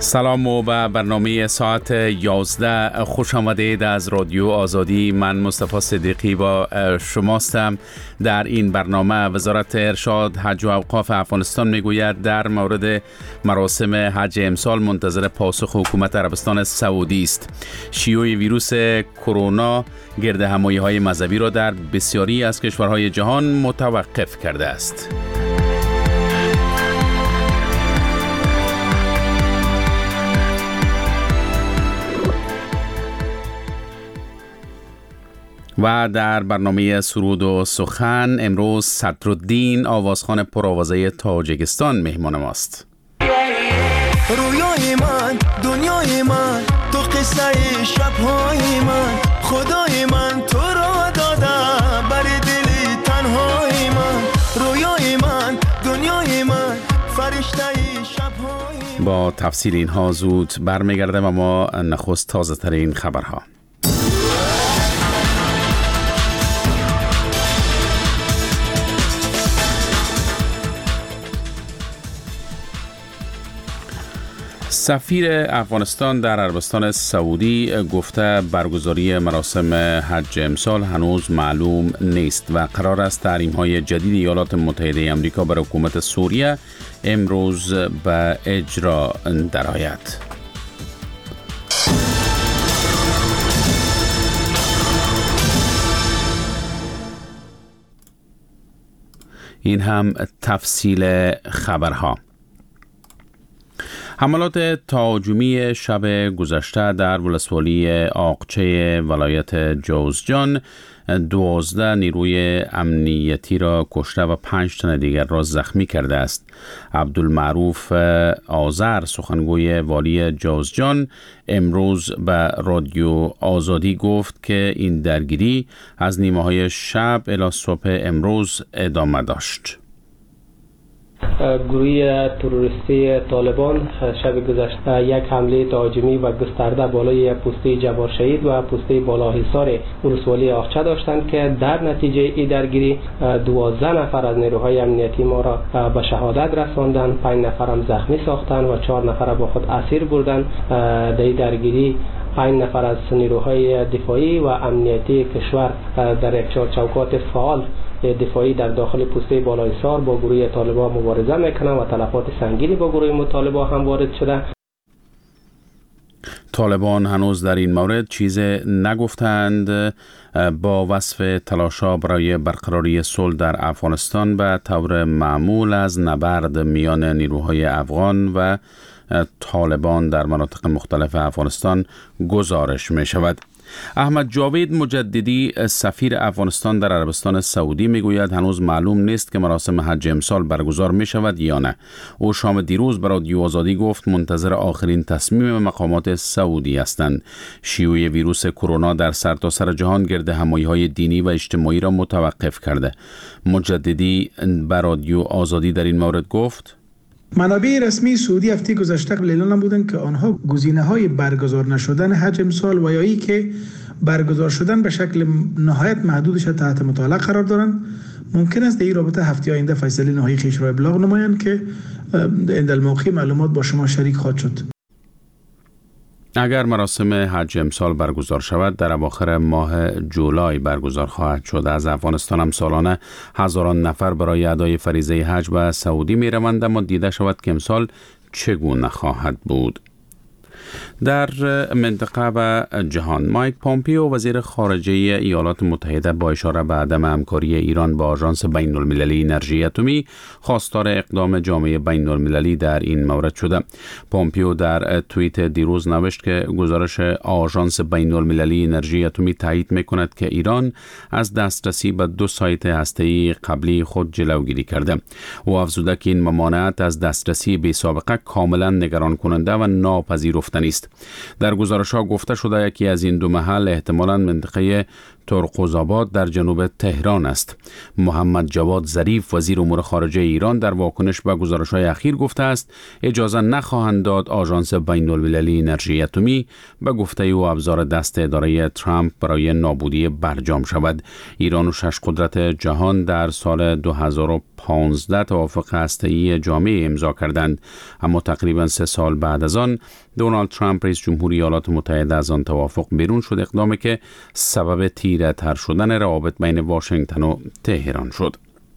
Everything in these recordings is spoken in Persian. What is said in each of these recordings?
سلام و به برنامه ساعت 11 خوش آمدید از رادیو آزادی. من مصطفی صدیقی با شماستم. در این برنامه وزارت ارشاد حج و اوقاف افغانستان میگوید در مورد مراسم حج امسال منتظر پاسخ حکومت عربستان سعودی است. شیوع ویروس کرونا گردهمایی‌های مذهبی را در بسیاری از کشورهای جهان متوقف کرده است. و در برنامه سرود و سخن امروز صدرالدین آوازخوان پرآوازه تاجیکستان مهمان ماست. رویای من، دنیای من، تو قصه شبهای من، خدای من تو را داده بر دل تنهای من. رویای من، دنیای من، فرشته شبهای من. با تفصیل اینها زود برمیگردم، اما نخست تازه ترین خبرها. سفیر افغانستان در عربستان سعودی گفته برگزاری مراسم حج امسال هنوز معلوم نیست و قرار است تحریم‌های جدید ایالات متحده آمریکا بر حکومت سوریه امروز به اجرا درآید. این هم تفصیل خبرها. حملات تهاجمی شب گذشته در ولسوالی آقچه ولایت جوزجان 12 نیروی امنیتی را کشته و 5 تن دیگر را زخمی کرده است. عبدالمعروف آذر سخنگوی والی جوزجان امروز به رادیو آزادی گفت که این درگیری از نیمه‌های شب الی صبح امروز ادامه داشت. گروه تروریستی طالبان شب گذشته یک حمله تهاجمی و گسترده بالای پسته جبار شهید و پسته بالاحصار ولسوالی آقچه داشتند که در نتیجه این درگیری 12 نفر از نیروهای امنیتی ما را به شهادت رساندند، 5 نفر هم زخمی ساختند و 4 نفر با خود اسیر بردند. در این درگیری 5 نفر از نیروهای دفاعی و امنیتی کشور در یک چوکات فعال دفاعی در داخل پسته بالاحصار با گروه طالبان مبارزه میکنند و تلفات سنگینی با گروه طالبان هم وارد شده. طالبان هنوز در این مورد چیز نگفتند. با وصف تلاش‌ها برای برقراری صلح در افغانستان به طور معمول از نبرد میان نیروهای افغان و طالبان در مناطق مختلف افغانستان گزارش می شود. احمد جاوید مجددی سفیر افغانستان در عربستان سعودی میگوید هنوز معلوم نیست که مراسم حج امسال برگزار می شود یا نه. او شام دیروز به رادیو آزادی گفت منتظر آخرین تصمیم مقامات سعودی هستند. شیوع ویروس کرونا در سرتاسر جهان گردهمایی‌های دینی و اجتماعی را متوقف کرده. مجددی به رادیو آزادی در این مورد گفت منابع رسمی سعودی هفته گذشته اعلام نمودند که آنها گزینه‌های برگزار نشدن حج امسال و یا ای که برگزار شدن به شکل نهایت محدودش تحت مطالعه قرار دارند. ممکن است در این رابطه هفته آینده فیصله نهایی خویش را ابلاغ نمایند که عند الموقع معلومات با شما شریک خواهد شد. اگر مراسم حج امسال برگزار شود در اواخر ماه جولای برگزار خواهد شد. از افغانستان هم سالانه هزاران نفر برای ادای فریضه حج به سعودی می روند، اما دیده شود که امسال چگونه خواهد بود. در منطقه و جهان مایک پومپیو وزیر خارجه ایالات متحده با اشاره به عدم همکاری ایران با آژانس بین المللی انرژی اتمی خواستار اقدام جامعه بین المللی در این مورد شده. پومپیو در توییت دیروز نوشت که گزارش آژانس بین المللی انرژی اتمی تایید می‌کند که ایران از دسترسی به 2 سایت هسته‌ای قبلی خود جلوگیری کرده. او افزوده که این ممانعت از دسترسی بی‌سابقه کاملا نگران کننده و ناپذیرفتنی است. در گزارش‌ها گفته شده یکی از این 2 محل احتمالاً منطقه ترقزآباد در جنوب تهران است. محمد جواد ظریف وزیر امور خارجه ایران در واکنش به گزارش‌های اخیر گفته است اجازه نخواهند داد آژانس بین‌المللی انرژی اتمی به گفته او ابزار دست اداره ترامپ برای نابودی برجام شود. ایران و 6 قدرت جهان در سال 2015 توافق هسته‌ای جامع امضا کردند، اما تقریباً 3 سال بعد از آن دونالد ترامپ رئیس جمهور ایالات متحده از آن توافق بیرون شد، اقدامی که سبب تیره تر شدن روابط بین واشنگتن و تهران شد.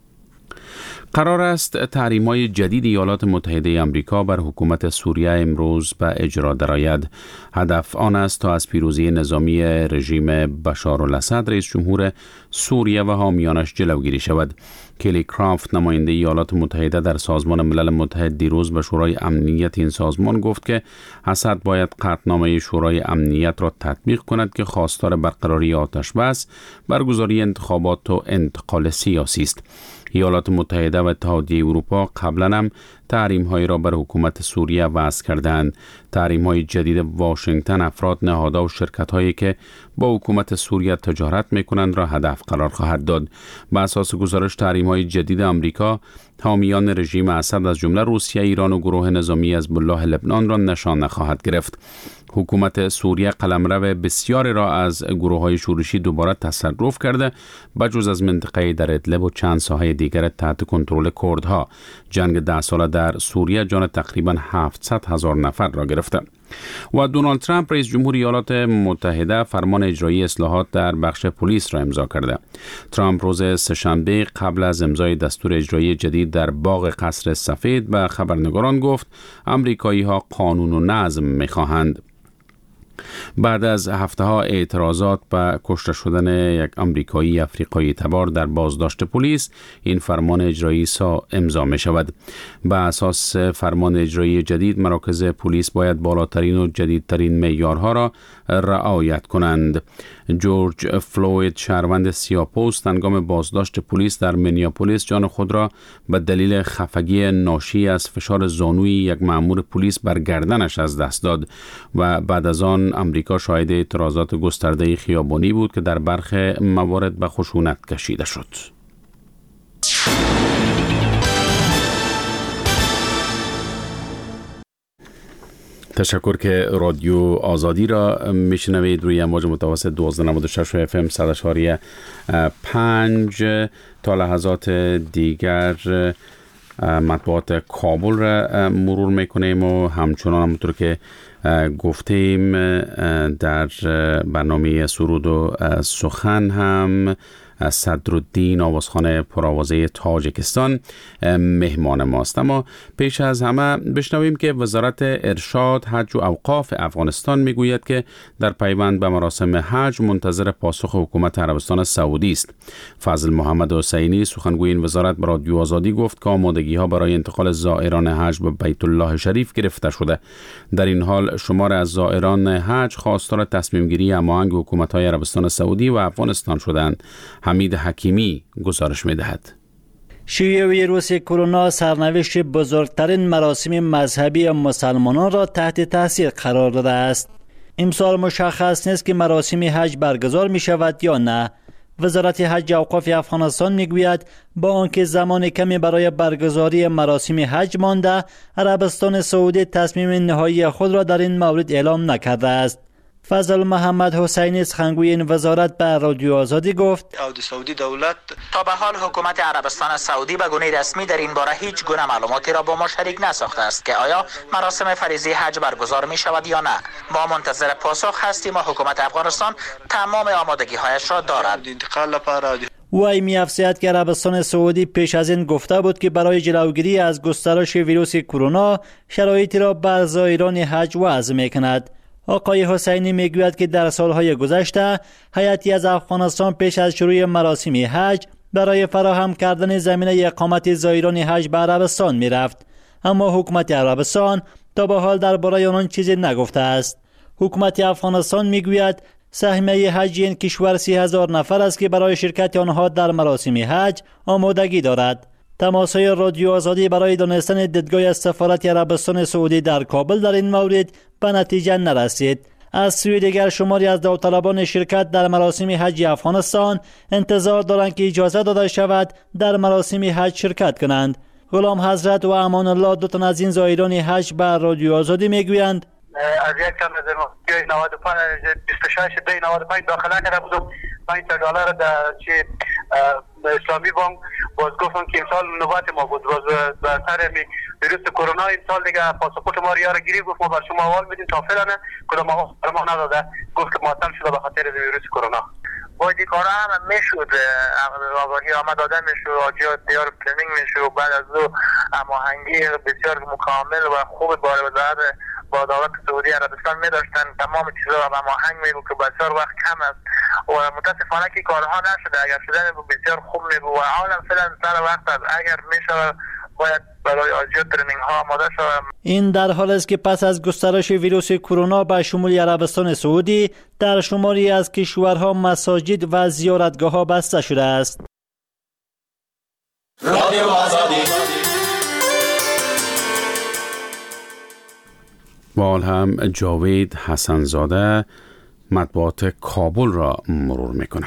قرار است تحریم‌های جدید ایالات متحده آمریکا بر حکومت سوریه امروز به اجرا درآید. هدف آن است تا از پیروزی نظامی رژیم بشارالاسد رئیس جمهور سوریه و حامیانش جلوگیری شود. کلی کرافت نماینده ایالات متحده در سازمان ملل متحد دیروز به شورای امنیت این سازمان گفت که اسد باید قطعنامه شورای امنیت را تطبیق کند که خواستار برقراری آتش بس، برگزاری انتخابات و انتقال سیاسی است. ایالات متحده و اتحادیه اروپا قبلا هم تحریم‌هایی را بر حکومت سوریه وضع کردند. تحریم‌های جدید واشنگتن افراد، نهادها و شرکت‌هایی که با حکومت سوریه تجارت می‌کنند را هدف قرار خواهد داد. بر اساس گزارش تحریم‌های جدید آمریکا حامیان رژیم اسد از جمله روسیه، ایران و گروه نظامی حزب‌الله لبنان را نشان نخواهد گرفت. حکومت سوریه قلمرو بسیاری را از گروه‌های شورشی دوباره تصرف کرده، بجز از منطقه در ادلب و چند ساحه دیگر تحت کنترل کردها. جنگ 10 ساله در سوریه جان تقریباً 700,000 نفر را گرفته. و دونالد ترامپ رئیس جمهور ایالات متحده فرمان اجرایی اصلاحات در بخش پلیس را امضا کرده. ترامپ روز سه‌شنبه قبل از امضای دستور اجرایی جدید در باغ قصر سفید به خبرنگاران گفت آمریکایی‌ها قانون و نظم می‌خواهند. بعد از هفته‌ها اعتراضات به کشته شدن یک آمریکایی افریقایی تبار در بازداشت پلیس، این فرمان اجرایی امضا می شود. به اساس فرمان اجرایی جدید، مراکز پلیس باید بالاترین و جدیدترین معیارها را رعایت کنند. جورج فلوید، شهروند سیاه‌پوست، هنگام بازداشت پلیس در مینیاپولیس جان خود را به دلیل خفگی ناشی از فشار زانوی یک مأمور پلیس بر گردنش از دست داد و بعد از آن امریکا شاهد اعتراضات گسترده خیابانی بود که در برخی موارد به خشونت کشیده شد. تشکر که رادیو آزادی را میشنوید روی امواج متوسط 1296 و FM 100.5. تا لحظات دیگر مطبوعات کابل را مرور میکنیم و همچنان همونطور که گفتیم در برنامه سرود و سخن هم صدرالدین آوازخوان پرآوازه تاجیکستان مهمان ماست. اما پیش از همه بشنویم که وزارت ارشاد، حج و اوقاف افغانستان میگوید که در پیوند به مراسم حج منتظر پاسخ حکومت عربستان سعودی است. فضل محمد حسینی، سخنگوی این وزارت، به رادیو آزادی گفت که آمادگی ها برای انتقال زائران حج به بیت الله شریف گرفته شده. در این حال شمار از زائران حج خواستار تصمیم گیری هماهنگ حکومت های عربستان سعودی و افغانستان شدند. حمید حکیمی گزارش می‌دهد. شیوع ویروس کرونا سرنوشت بزرگترین مراسم مذهبی مسلمانان را تحت تاثیر قرار داده است. امسال مشخص نیست که مراسم حج برگزار می شود یا نه. وزارت حج و اوقاف افغانستان میگوید با آنکه زمان کمی برای برگزاری مراسم حج مانده، عربستان سعودی تصمیم نهایی خود را در این مورد اعلام نکرده است. فضل محمد حسینی، سخنگوی این وزارت، به رادیو آزادی گفت سعودی دولت تا به حال حکومت عربستان سعودی به گونه رسمی در این باره هیچ گونه معلوماتی را با ما شریک نساخته است که آیا مراسم فریضه حج برگزار می شود یا نه. ما منتظر پاسخ هستیم و حکومت افغانستان تمام آمادگی هایش را دارد. وی می افزاید که عربستان سعودی پیش از این گفته بود که برای جلوگیری از گسترش ویروس کرونا شرایطی را بر زائران حج وضع می کند. آقای حسینی میگوید که در سالهای گذشته هیئتی از افغانستان پیش از شروع مراسم حج برای فراهم کردن زمینه اقامت زائران حج به عربستان میرفت، اما حکومت عربستان تا به حال درباره آن چیزی نگفته است. حکومت افغانستان میگوید سهمیه حج این کشور 30,000 نفر است که برای شرکت آنها در مراسم حج آمادگی دارد. تماس‌های رادیو آزادی برای دانستن دیدگاه سفارت عربستان سعودی در کابل در این مورد به نتیجه نرسید، از سوی دیگر شماری از داوطلبان شرکت در مراسم حج افغانستان انتظار دارند که اجازه داده شود در مراسم حج شرکت کنند. غلام حضرت و امان الله دو تن از این زائران حج به رادیو آزادی میگویند از یک کم از 26 داخله کرده بودم. $5 در اسلامی بانک باز گفتن که امسال نوبت ما بود، باز به سر ویروس کرونا امسال دیگه پاسپورت ما رو گرفت، گفت ما بر شما احوال میدیم تا فعلا کدام ما نداده، گفت که معطل شده به خاطر ویروس کرونا. باید این کارا هم میشد، آگاهی آمد داده میشد، آجیات دیار پلنینگ میشد، بعد از او هماهنگی بسیار مکمل و خوب با وزارت با دولت سعودی عربستان می‌داشتن، تمام چیزا رو هماهنگ می‌بود که بسیار وقت کم است و متاسفانه که کارها نشده. اگر شده بسیار خوب می‌بود و حالا فعلا سر وقت است، اگر میشه باید برای آجیات ترینینگ ها آماده شود. این در حال است که پس از گسترش ویروس کرونا به شمول عربستان سعودی در شماری از کشورها مساجد و زیارتگاه‌ها بسته شده است. رادیو آزادی و حال هم جاوید حسنزاده مطبوعات کابل را مرور میکنه.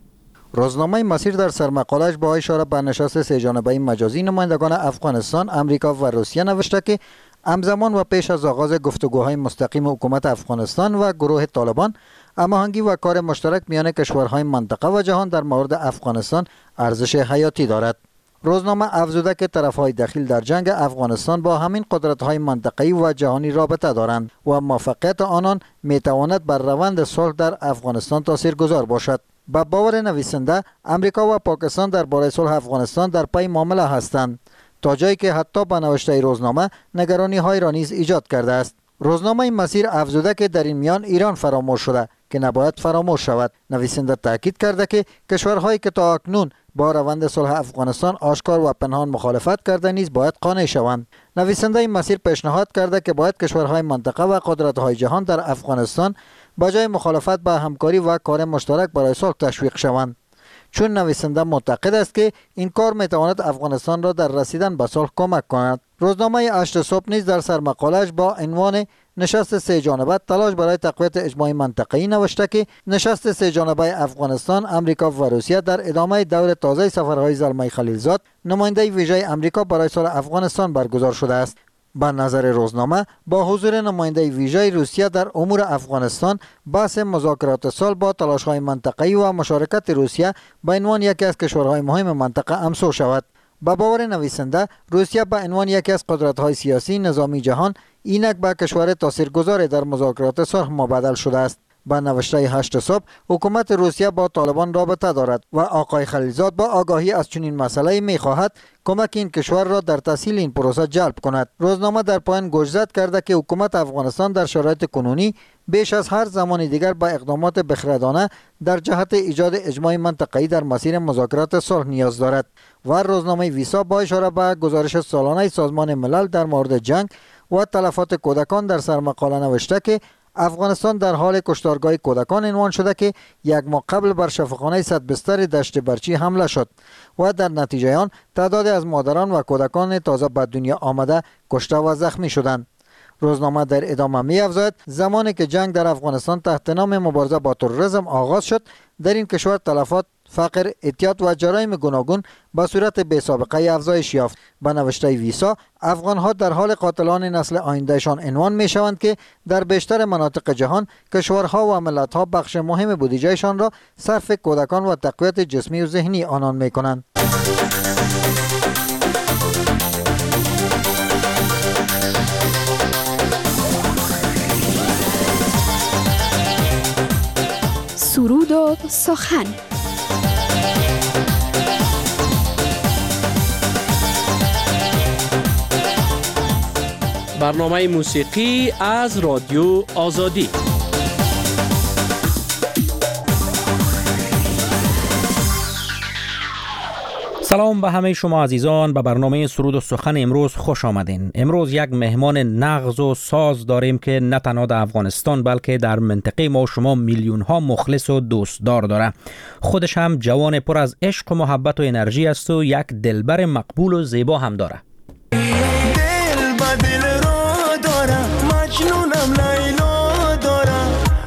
روزنامه مسیر در سرمقالش با اشاره به نشست سه جانبه مجازی نمایندگان افغانستان، امریکا و روسیه نوشته که همزمان و پیش از آغاز گفتگوهای مستقیم حکومت افغانستان و گروه طالبان، هماهنگی و کار مشترک میان کشورهای منطقه و جهان در مورد افغانستان ارزش حیاتی دارد. روزنامه افزوده که طرفهای دخیل در جنگ افغانستان با همین قدرت‌های منطقه‌ای و جهانی رابطه دارند و موفقیت آنان میتواند بر روند صلح در افغانستان تاثیرگذار باشد. با باور نویسنده، امریکا و پاکستان درباره صلح افغانستان در پی معامله هستند، تا جایی که حتی به نوشته روزنامه نگرانی‌های را نیز ایجاد کرده است. روزنامه مسیر افزوده که در این میان ایران فراموش شده که نباید فراموش شود. نویسنده تاکید کرده که کشورهایی که تا اکنون با روند صلح افغانستان آشکار و پنهان مخالفت کرده نیز باید قانع شوند. نویسنده این مسیر پیشنهاد کرده که باید کشورهای منطقه و قدرت‌های جهان در افغانستان با جای مخالفت با همکاری و کار مشترک برای صلح تشویق شوند، چون نویسنده معتقد است که این کار میتواند افغانستان را در رسیدن به صلح کمک کند. روزنامه 8 صبح نیز در سرمقاله‌اش با عنوان نشست سه جانبه تلاش برای تقویت اجماع منطقه‌ای نوشته که نشست سه جانبه افغانستان، امریکا و روسیه در ادامه دور تازه سفرهای زلمه خلیلزاد، نماینده ویژه امریکا برای صلح افغانستان برگزار شده است. به نظر روزنامه با حضور نماینده ویژه روسیه در امور افغانستان، بحث مذاکرات صلح با تلاش‌های منطقه‌ای و مشارکت روسیه به عنوان یکی از کشورهای مهم منطقه امسو شود. با باور نویسنده، روسیه به عنوان یکی از قدرت‌های سیاسی نظامی جهان اینک به کشور تاثیرگذار در مذاکرات صلح مبادل شده است. با نوشته 8 صبح، حکومت روسیه با طالبان رابطه دارد و آقای خلیلزاد با آگاهی از چنین مسئله می‌خواهد کمک این کشور را در تسهیل این پروسه جلب کند. روزنامه در پایان گوشزد کرده که حکومت افغانستان در شرایط کنونی بیش از هر زمان دیگر با اقدامات بخردانه در جهت ایجاد اجماع منطقه‌ای در مسیر مذاکرات صلح نیاز دارد. و روزنامه ویسا با اشاره به گزارش سالانه سازمان ملل در مورد جنگ و تلفات کودکان در سرمقاله نوشته که افغانستان در حال کشتارگاه کودکان عنوان شده که یک ماه قبل بر شفاخانه 100 بستر دشت برچی حمله شد و در نتیجه آن تعدادی از مادران و کودکان تازه به دنیا آمده کشته و زخمی شدند. روزنامه در ادامه می‌افزاید زمانی که جنگ در افغانستان تحت نام مبارزه با تروریسم آغاز شد، در این کشور تلفات، فقر، اعتیاد و جرایم گوناگون به صورت بی‌سابقه افزایش یافت. به نوشته ویسا، افغان‌ها در حال قاتلان نسل آیندهشان عنوان می‌شوند که در بیشتر مناطق جهان کشورها و ملت‌ها بخش مهم بودجهشان را صرف کودکان و تقویت جسمی و ذهنی آنان می‌کنند. سرود و سخن. برنامه موسیقی از رادیو آزادی. سلام به همه شما عزیزان، به برنامه سرود و سخن امروز خوش آمدین. امروز یک مهمان نغز و ساز داریم که نه تنها در افغانستان بلکه در منطقه ما شما میلیون ها مخلص و دوستدار داره. خودش هم جوان پر از عشق و محبت و انرژی است و یک دلبر مقبول و زیبا هم داره. دل با دل رو دارم، مجنونم لیلا دارم،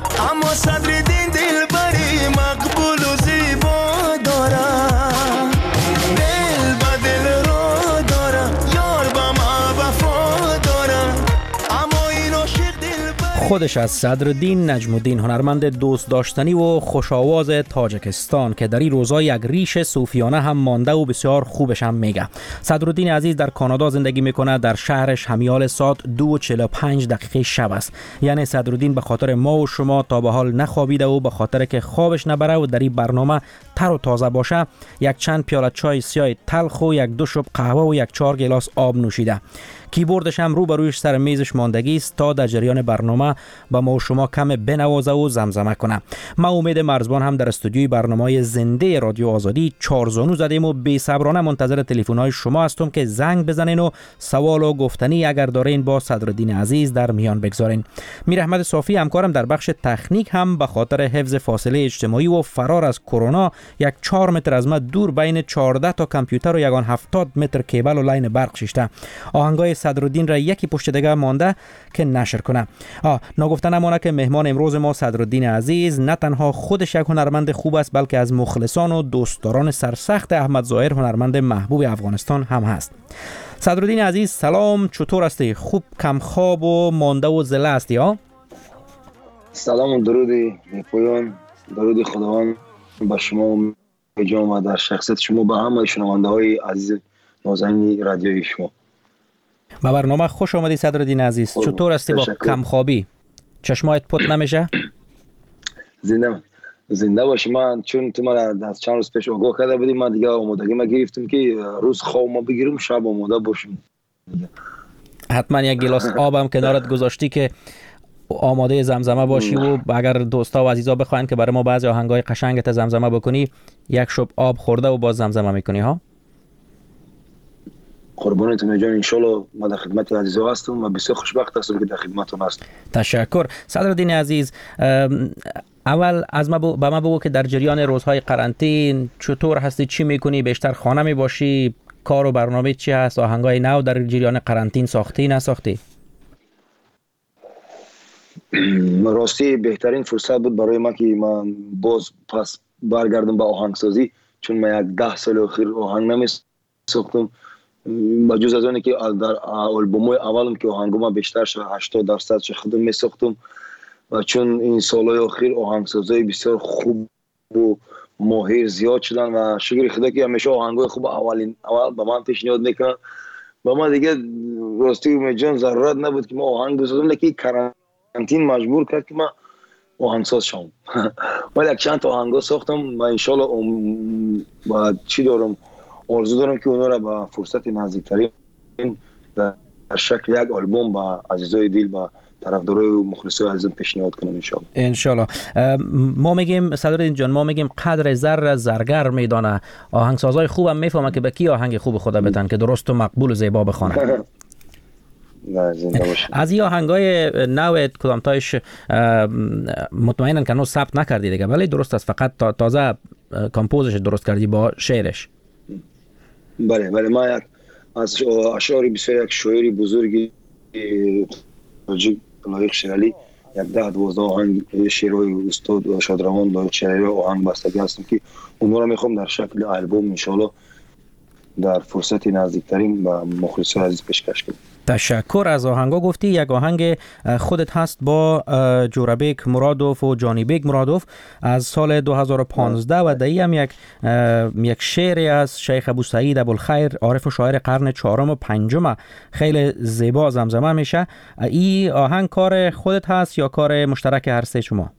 خودش از صدرالدین نجم الدین، هنرمند دوست داشتنی و خوش‌آواز تاجیکستان که در این روزا یک ریش صوفیانه هم مانده و بسیار خوبش هم میگه. صدرالدین عزیز در کانادا زندگی میکنه. در شهرش همیال ساعت 2:45 شب است. یعنی صدرالدین به خاطر ما و شما تا به حال نخوابیده و به خاطر که خوابش نبره و در این برنامه تر و تازه باشه، یک چند پیاله چای سیاه تلخ و یک دو شب قهوه و یک 4 گلاس آب نوشیده. کیبوردش هم رو برویش سر میزش ماندگی است تا در جریان برنامه با ما و شما کم بنوازه و زمزمه کنه. ما امید مرزبان هم در استودیوی برنامه زنده رادیو آزادی 4 زانو زدیم و بی‌صبرانه منتظر تلفن‌های شما هستم که زنگ بزنین و سوال و گفتنی اگر دارین با صدرالدین عزیز در میان بگذارین. میر احمد صافی همکارم در بخش تکنیک هم به خاطر حفظ فاصله اجتماعی و فرار از کرونا یک 4 متر از ما دور بین 14 تا کامپیوتر و یگان 70 متر کیبل و لاین برق شیشته. آهنگای صدرالدین را یکی پشت دیگه مانده که نشر کنه. نگفته نمانه که مهمان امروز ما صدرالدین عزیز نه تنها خودش یک هنرمند خوب است، بلکه از مخلصان و دوستداران سرسخت احمد ظاهر هنرمند محبوب افغانستان هم هست. صدرالدین عزیز سلام، چطور هستی؟ خوب کم خواب و مانده و زله هستی ها؟ سلام و درودی پایان، درودی خداوند با شما و جان و در شخصیت شما به همه شنونده های عزیز نازنین رادیوی شما. با برنامه خوش آمدی صدرالدین عزیز. چطور هستی با کم خوابی؟ چشمایت پت نمیشه؟ زنده باشی. من چون تو من از چند روز پیش آگاه کرده بودیم، من دیگه آمادگی ما گرفتم که روز خواب ما بگیرم، شب آماده باشیم. حتما یک گلاس آبم کنارت گذاشتی که آماده زمزمه باشی و اگر دوستا و عزیزا بخواین که برای ما بعضی آهنگای قشنگت زمزمه بکنی، یک شب آب خورده و باز زمزمه میکنی ها؟ قربانتون جان، ان شاء الله ما در خدمت عزیزا هستم و بسیار خوشبخت هستم که در خدمتتون هستم. تشکر. صدرالدین عزیز، اول از ما به ما بگو که در جریان روزهای قرنطین چطور هستی؟ چی میکنی؟ بیشتر خانه می باشی؟ کار و برنامه چی هست؟ آهنگای نو در جریان قرنطین ساختی نساختی؟ راستی بهترین فرصت بود برای من که من باز پس برگردم به آهنگسازی، چون من یک 10 سال اخیر آهنگ نمی‌ساختم. بجز از اونی که در آلبوم‌های اولم که آهنگام بیشتر شد 80% خودم می‌ساختم و چون این سال‌های اخیر آهنگسازای بسیار خوب و ماهر زیاد شدن و شکر خدا که همیشه آهنگای خوب اول به من پیشنهاد میکنن و من دیگه راستی میجان ضرورت نبود که ما آهنگ بسازم، لیکن قرنطین مجبور کرد که من آهنگساز شم. ولی یک چند تا آهنگا ساختم و ان شاء الله با چی دارم آرزو دارم که اونا را با فرصت نزدیکترین در شکل یک آلبوم با عزیزای دل و طرفدارای و مخلصای عزیزم پیشنهاد کنم ان شاء الله. ما میگیم صدرالدین جان، ما میگیم قدر زر زرگر میدانه. آهنگسازای خوبم میفهمه که به کی آهنگ خوب خدا بدن که درست و مقبول و زیبا بخونه. از این آهنگای نوت کدامتایش مطمئنن که نو ثبت نکردی دیگه، ولی درست است فقط تازه کامپوزش درست کردی با شعرش؟ بله ما از اشعاری بسیار یک شاعری بزرگی لایق شیرالی 10-12 آهنگ شعرهای استاد شادروان لایق شیرالی آهنگ بستگی هستم که اونها را میخوام در شکل آلبوم انشالله در فرصت نزدیکترین با مخلصای عزیز پیشکش کنم. تشکر. از آهنگا گفتی، یک آهنگ خودت هست با جورابیک مرادوف و جانی بیگ مرادوف از سال 2015 و دایی هم یک شعری از شیخ ابو سعید ابوالخیر عارف و شاعر قرن 4 و 5 خیلی زیبا زمزمه میشه. این آهنگ کار خودت هست یا کار مشترک هر سه شما؟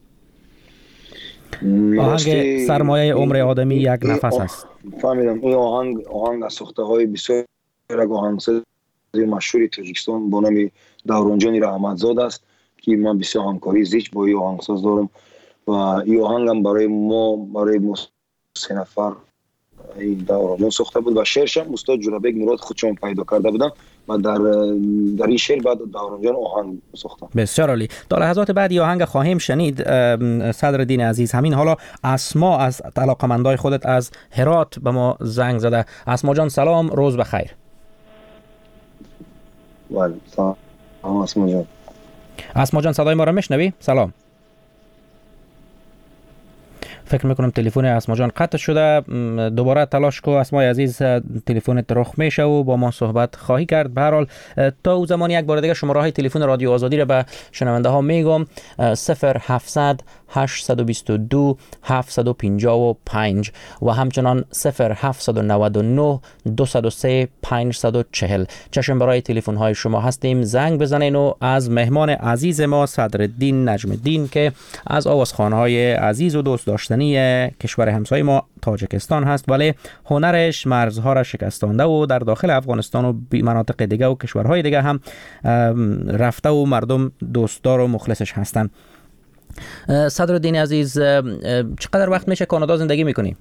آهنگ سرمایه عمر آدمی یک نفس است. فهمیدم. این آهنگ از ساخته های بسیار آهنگساز مشهور تاجیکستان با نام دورانجان رحمتزاده است که من بسیار همکاری زیچ با این آهنگساز دارم و این آهنگ هم برای ما 3 نفر این دورانجان ساخته بود و شعرش هم استاد جورابیک مراد خودشون پیدا کرده بودن و در این شعر بعد دورانجان آهنگ ساختن. بسیار عالی. در لحظات بعدی آهنگ خواهیم شنید. صدرالدین عزیز، همین حالا اسما از علاقمندای خودت از هرات به ما زنگ زده. اسما جان سلام، روز بخیر. بله سلام اسما جان. اسما جان صدای ما را میشنوی؟ سلام. فکر میکنم تلفن اسما جان قطع شده. دوباره تلاش کو اسمای عزیز، تلفنت رخ میشه و با ما صحبت خواهی کرد. به هر حال تا او زمان یک بار دیگه شماره های تلفن رادیو آزادی را به شنونده ها میگم: 0700 822 755 و همچنان 0799 203 540. چشم برای تلفن های شما هستیم، زنگ بزنین و از مهمان عزیز ما صدرالدین نجم الدین که از آوازخوان های عزیز و دوست داشتنی کشور همسایه ما تاجیکستان هست، ولی هنرش مرزها را شکستانده و در داخل افغانستان و مناطق دیگه و کشورهای دیگه هم رفته و مردم دوستدار و مخلصش هستند. صدرالدین عزیز، چقدر وقت میشه کانادا زندگی میکنی؟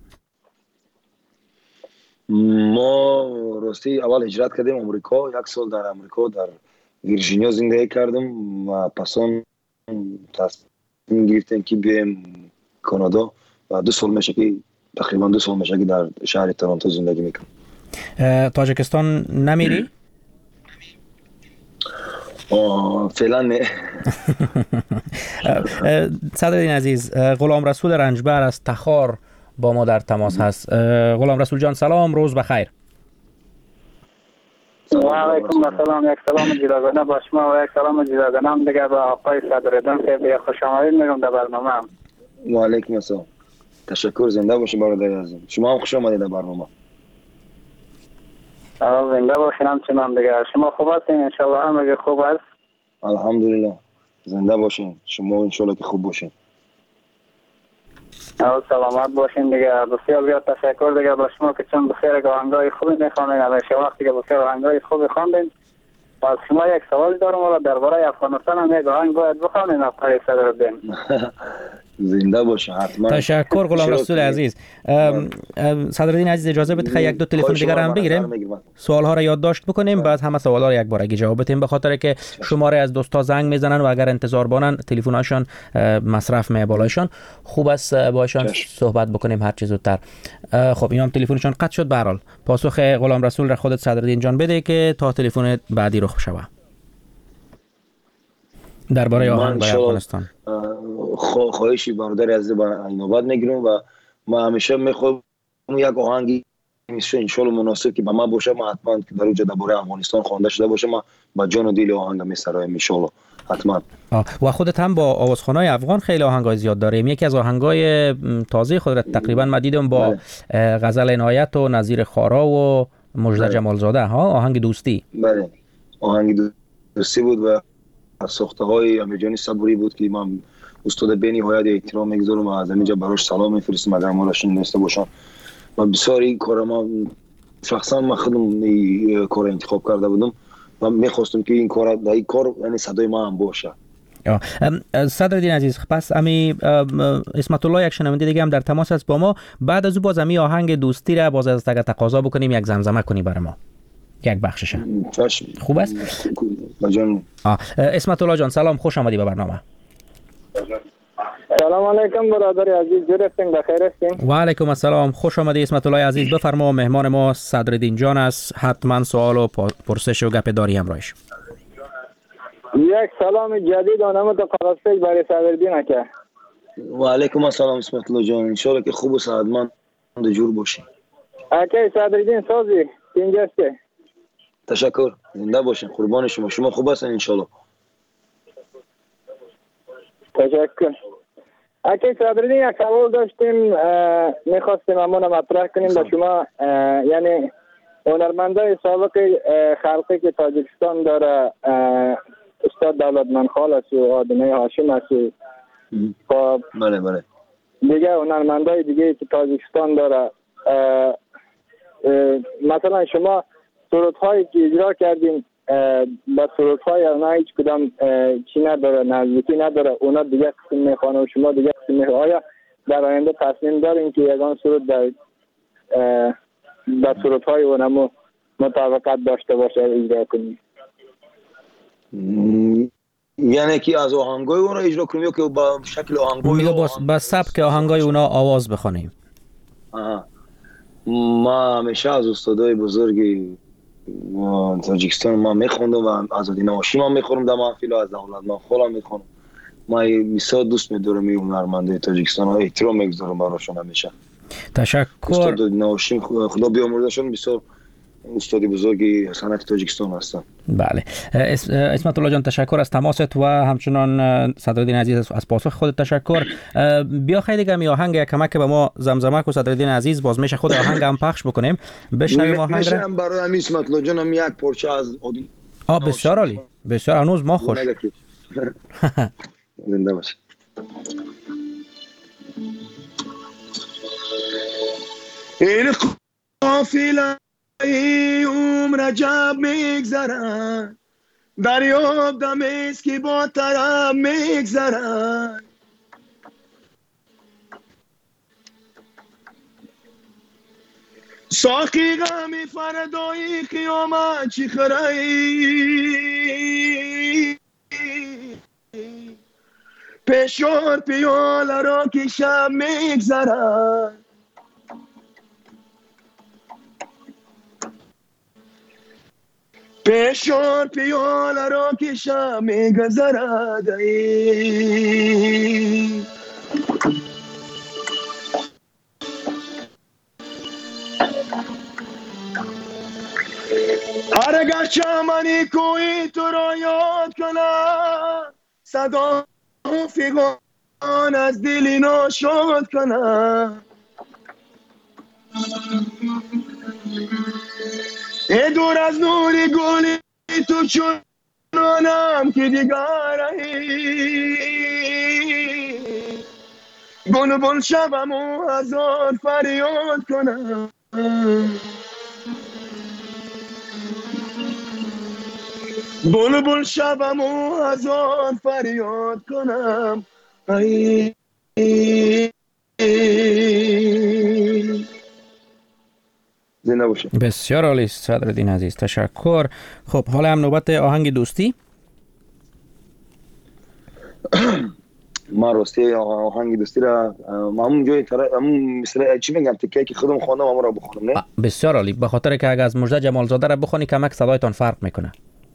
ما راستی اول هجرت کردیم امریکا، 1 سال در امریکا در ویرجینیا زندگی کردم و پسان تصمیم گرفتیم که بیایم کانادا و 2 سال میشه که تقریبا 2 سال میشه که در شهر تورنتو زندگی میکنم. تاجیکستان نمیری؟ فعلا نه. صدرالدین عزیز، غلام رسول رنجبر از تخار با ما در تماس هست. غلام رسول جان سلام، روز بخیر. و علیکم السلام. یک سلام جداگانه با شما و یک سلام جداگانه هم دیگه به آقای صدرالدین خیلی خوش آمدید میگم در برنامه. و علیکم السلام. تشکر، زنده باشید برادر عزیز. شما هم خوش آمدید در برنامه. زنده باشین همچنان دیگه. شما خوب هستین؟ انشالله همه خوب هست. الحمدلله. زنده باشین. شما انشالله که خوب باشین. سلامت باشین دیگه. بسیار زیاد تشکر دیگه با شما که چون بسیار آهنگای خوبی میخوانین، همیشه وقتی که بسیار آهنگای خوبی خواندین. از شما یک سوال دارم، ولی درباره افغانستان هم یک آهنگ باید بخوانین آقای صدرالدین. زنده باشه حتما. تشکر غلام رسول عزیز. صدرالدین عزیز اجازه بدید یک دو تلفن دیگر هم بگیریم، سوال ها را یادداشت بکنیم، بعد همه سوال ها را یک بارگی جواب بدیم، به خاطر که شماره از دوستا زنگ میزنن و اگر انتظار بانن تلفن هاشون مصرف می بالایشان. خوب است با ایشان صحبت بکنیم هر چه زودتر. خب اینا هم تلفنشون قطع شد. به هر حال پاسخ غلام رسول را خودت صدرالدین جان بده که تا تلفن بعدی رخ شوه درباره آهنگ برای افغانستان. خواهشی برادر عزیز با اینوبت میگیرم و ما همیشه میخوام یک آهنگی میشه ان شاء الله مناسب که به ما باشه، ما حتما که در اونجا درباره افغانستان خوانده شده باشه، ما با جان و دل آهنگ میسرایم ان شاء الله حتما. و خودت هم با آوازخوانای افغان خیلی آهنگای زیاد داریم. یکی از آهنگای تازه خودت تقریبا من دیدم با غزل عنایت و نظیر خارا و مجده جمالزاده ها، آهنگ دوستی. بله آهنگ دوستی بود و ساخته های امیرجانی صبوری بود که من استاد به نهایت احترام میگذارم و از اینجا براش سلام میفرستم اگر مالشون نسته باشن. و بسیار این کار ما شخصا من خودم این کار انتخاب کرده بودم و میخواستم که این کار یعنی صدای ما هم باشه. صدرالدین عزیز، پس امی اسمت الله یک شنونده دیگه هم در تماس است با ما. بعد از او باز امی آهنگ دوستی را باز از تک تقاضا بکنیم یک زمزمه کنی برای ما، یک بخشش. خوب است؟ اسمت الله جان سلام، خوش آمدی به برنامه. سلام علیکم برادر عزیز، جور هستین؟ بخیر هستین؟ و علیکم السلام، خوش آمدی اسمت الله عزیز. بفرما، مهمان ما صدرالدین جان است، حتما سوال و پرسش و گپ داری همراهش. یک سلام جدید آنم تو قرصه برای صدرالدین که. و علیکم السلام اسمت الله جان، ان شاء الله که خوب و سعادتمند و جور باشی. اکی صدرالدین سازی اینجاست. تشکر، زنده باشین، قربان شما. شما خوب هستین ان شاء الله. تشکر. اکی صدرالدین یک سوال داشتیم، میخواستیم همون مطرح کنیم با شما. یعنی هنرمندای سابق خلقی که تاجیکستان داره، استاد دولتمند خال است و آدمه هاشم است. خب بله دیگه هنرمندای دیگه که تاجیکستان داره، مثلا شما سرودهایی که اجرا کردین با سرودهای اونا هیچ کدام چی نداره، نزدیکی نداره، اونا دیگه قسم میخوانه و شما دیگه قسم میخوانه. آیا در آینده تصمیم دارین که یگان سرود در سرودهای اونمو مطابقت داشته باشه اجرا کنیم؟ یعنی که از آهنگای اون رو اجرا کنیم یا که با شکل آهنگای با سبک آهنگای اونا آواز بخونیم؟ ما همیشه از استادای بزرگی تاجیکستان ما میخوندم و از آدینه هاشم هم میخورم در محفل، از دولتمند خال هم میخونم من بسیار دوست می‌دارم این هنرمندای تاجیکستان ها، احترام می‌گذارم براشون همیشه. تشکر. استاد نوشین خدا بیامرزشون بسیار استاد بزرگی صنعت تاجیکستان هستن. بله. اسمت الله جان تشکر از تماست و همچنان صدرالدین عزیز از پاسخ خود تشکر. بیا خیلی دیگه می آهنگ کمک به ما زمزمک و صدرالدین عزیز باز میشه خود آهنگ هم پخش بکنیم. بشنویم آهنگ را. میشم برای اسمت الله جان هم یک پارچه از بسیار عالی. بسیار هنوز ما خوش. زنده باش. این قافله عمر عجب میگذرن، دریاب دمیست که با طرب میگذرن. ساقی غمی فردایی قیامت چی خرایی، پیشور پیاله را که شب میگذرن. پیشور پیاله را که شب میگذرد. هر اگر چمنی کوی تو را یاد کنم، صدا فیغان از دلی ناشاد کنم. ای دور از نوری گلی تو چونانم که دیگرهی، گل بل شبم و هزار فریاد کنم. بل بل شبم و هزار فریاد کنم. زنده باشه. بسیار عالی صدرالدین عزیز تشکر. خب حالا هم نوبت آهنگ دوستی. من راستی آهنگ دوستی را همون جای همون مثل چی میگم تکیه که خودم خواندم همون را بخونم نه؟ بسیار عالی. به خاطر که اگه از مژده جمالزاده را بخونی کمک صدایتان فرق میکنه.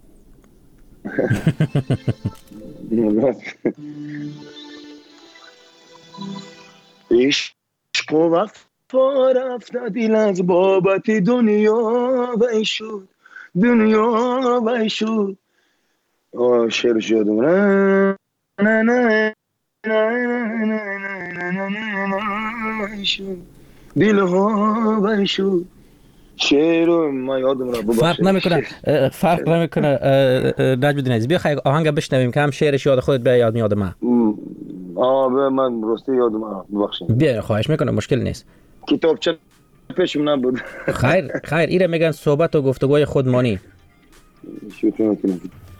عشق و وفا رفت دل از بابت دنیا وی شد، دنیا وی شد. شعر شدم نه نه نه نه شد، دل ها وی شد. شعر ما یادم را فرق نمیکنه نجم عزیز. بیا خیلی آهنگ بشنویم که هم شعرش یاد خودت به یاد میاد من. من راستی یادم ببخشید. بیا خواهش میکنم مشکل نیست. کتابچه پیشم نبود. خیر ایره میگن صحبت و گفتگوی خودمانی. شکر میکنم.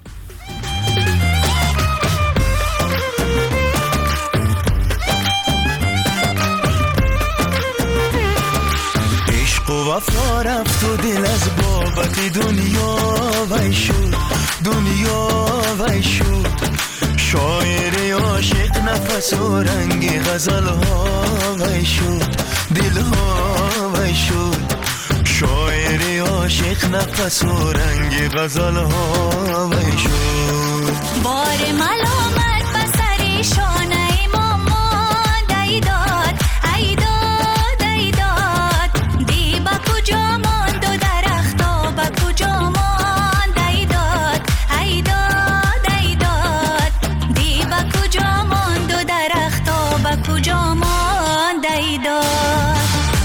عشق و وفا رفت و دل از بابت دنیا وی شد، دنیا وی شد. شاعر عاشق نفس و رنگ غزل ها وی شد، دل ها وی شد. شاعر عاشق نفس و رنگ غزل ها وی شد. بار ملامت بسر شانه ما ماند، ای داد ای داد ای داد. دی با کجا ماند و درختا با کجا ماند، ای داد ای داد ای داد. دی با کجا ماند و درختا با کجا ماند، ای داد.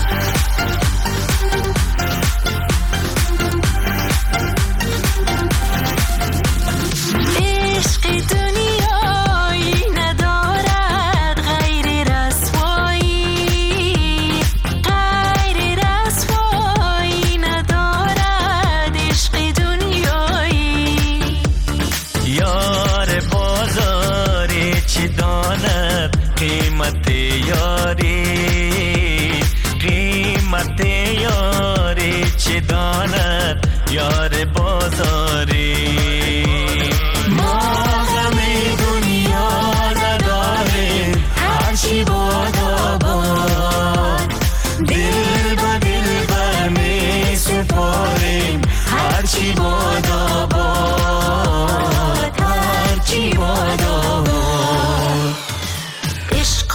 یار بازاری ما غمی دنیا نداریم، هرچی باد آباد. دل با دل بر می سپاریم، هرچی باد آباد، هرچی باد آباد.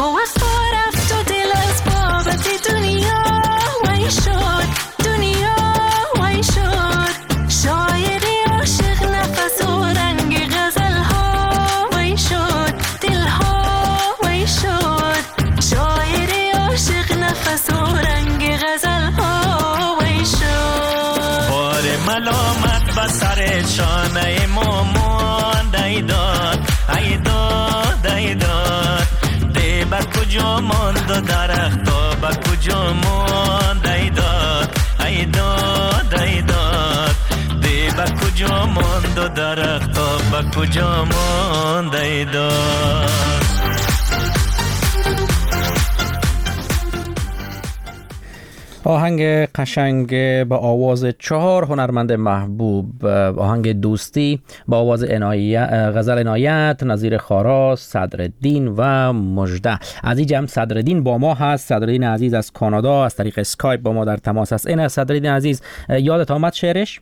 خواه رفت و دل از بابت دنیا وای شد، دنیا وای شد. شاعری عاشق نفس و رنگ غزل ها وای شد، دل ها وای شد. شاعری عاشق نفس و رنگ غزل ها وای شد. بار ملامت بسر شانه مامان دایداد، ای داد ای داد. دی با کجا ماند و درختا با کجا ماند ای داد، ای داد ای داد. دی با کجا ماند و درختا با کجا ماند ای داد. آهنگ قشنگ با آواز 4 هنرمند محبوب، آهنگ دوستی با آواز غزل عنایت، نظیر خاراس، صدرالدین و مژده. از این جمع صدرالدین با ما هست. صدرالدین عزیز از کانادا از طریق اسکایپ با ما در تماس است. این صدرالدین عزیز یادت آمد شعرش؟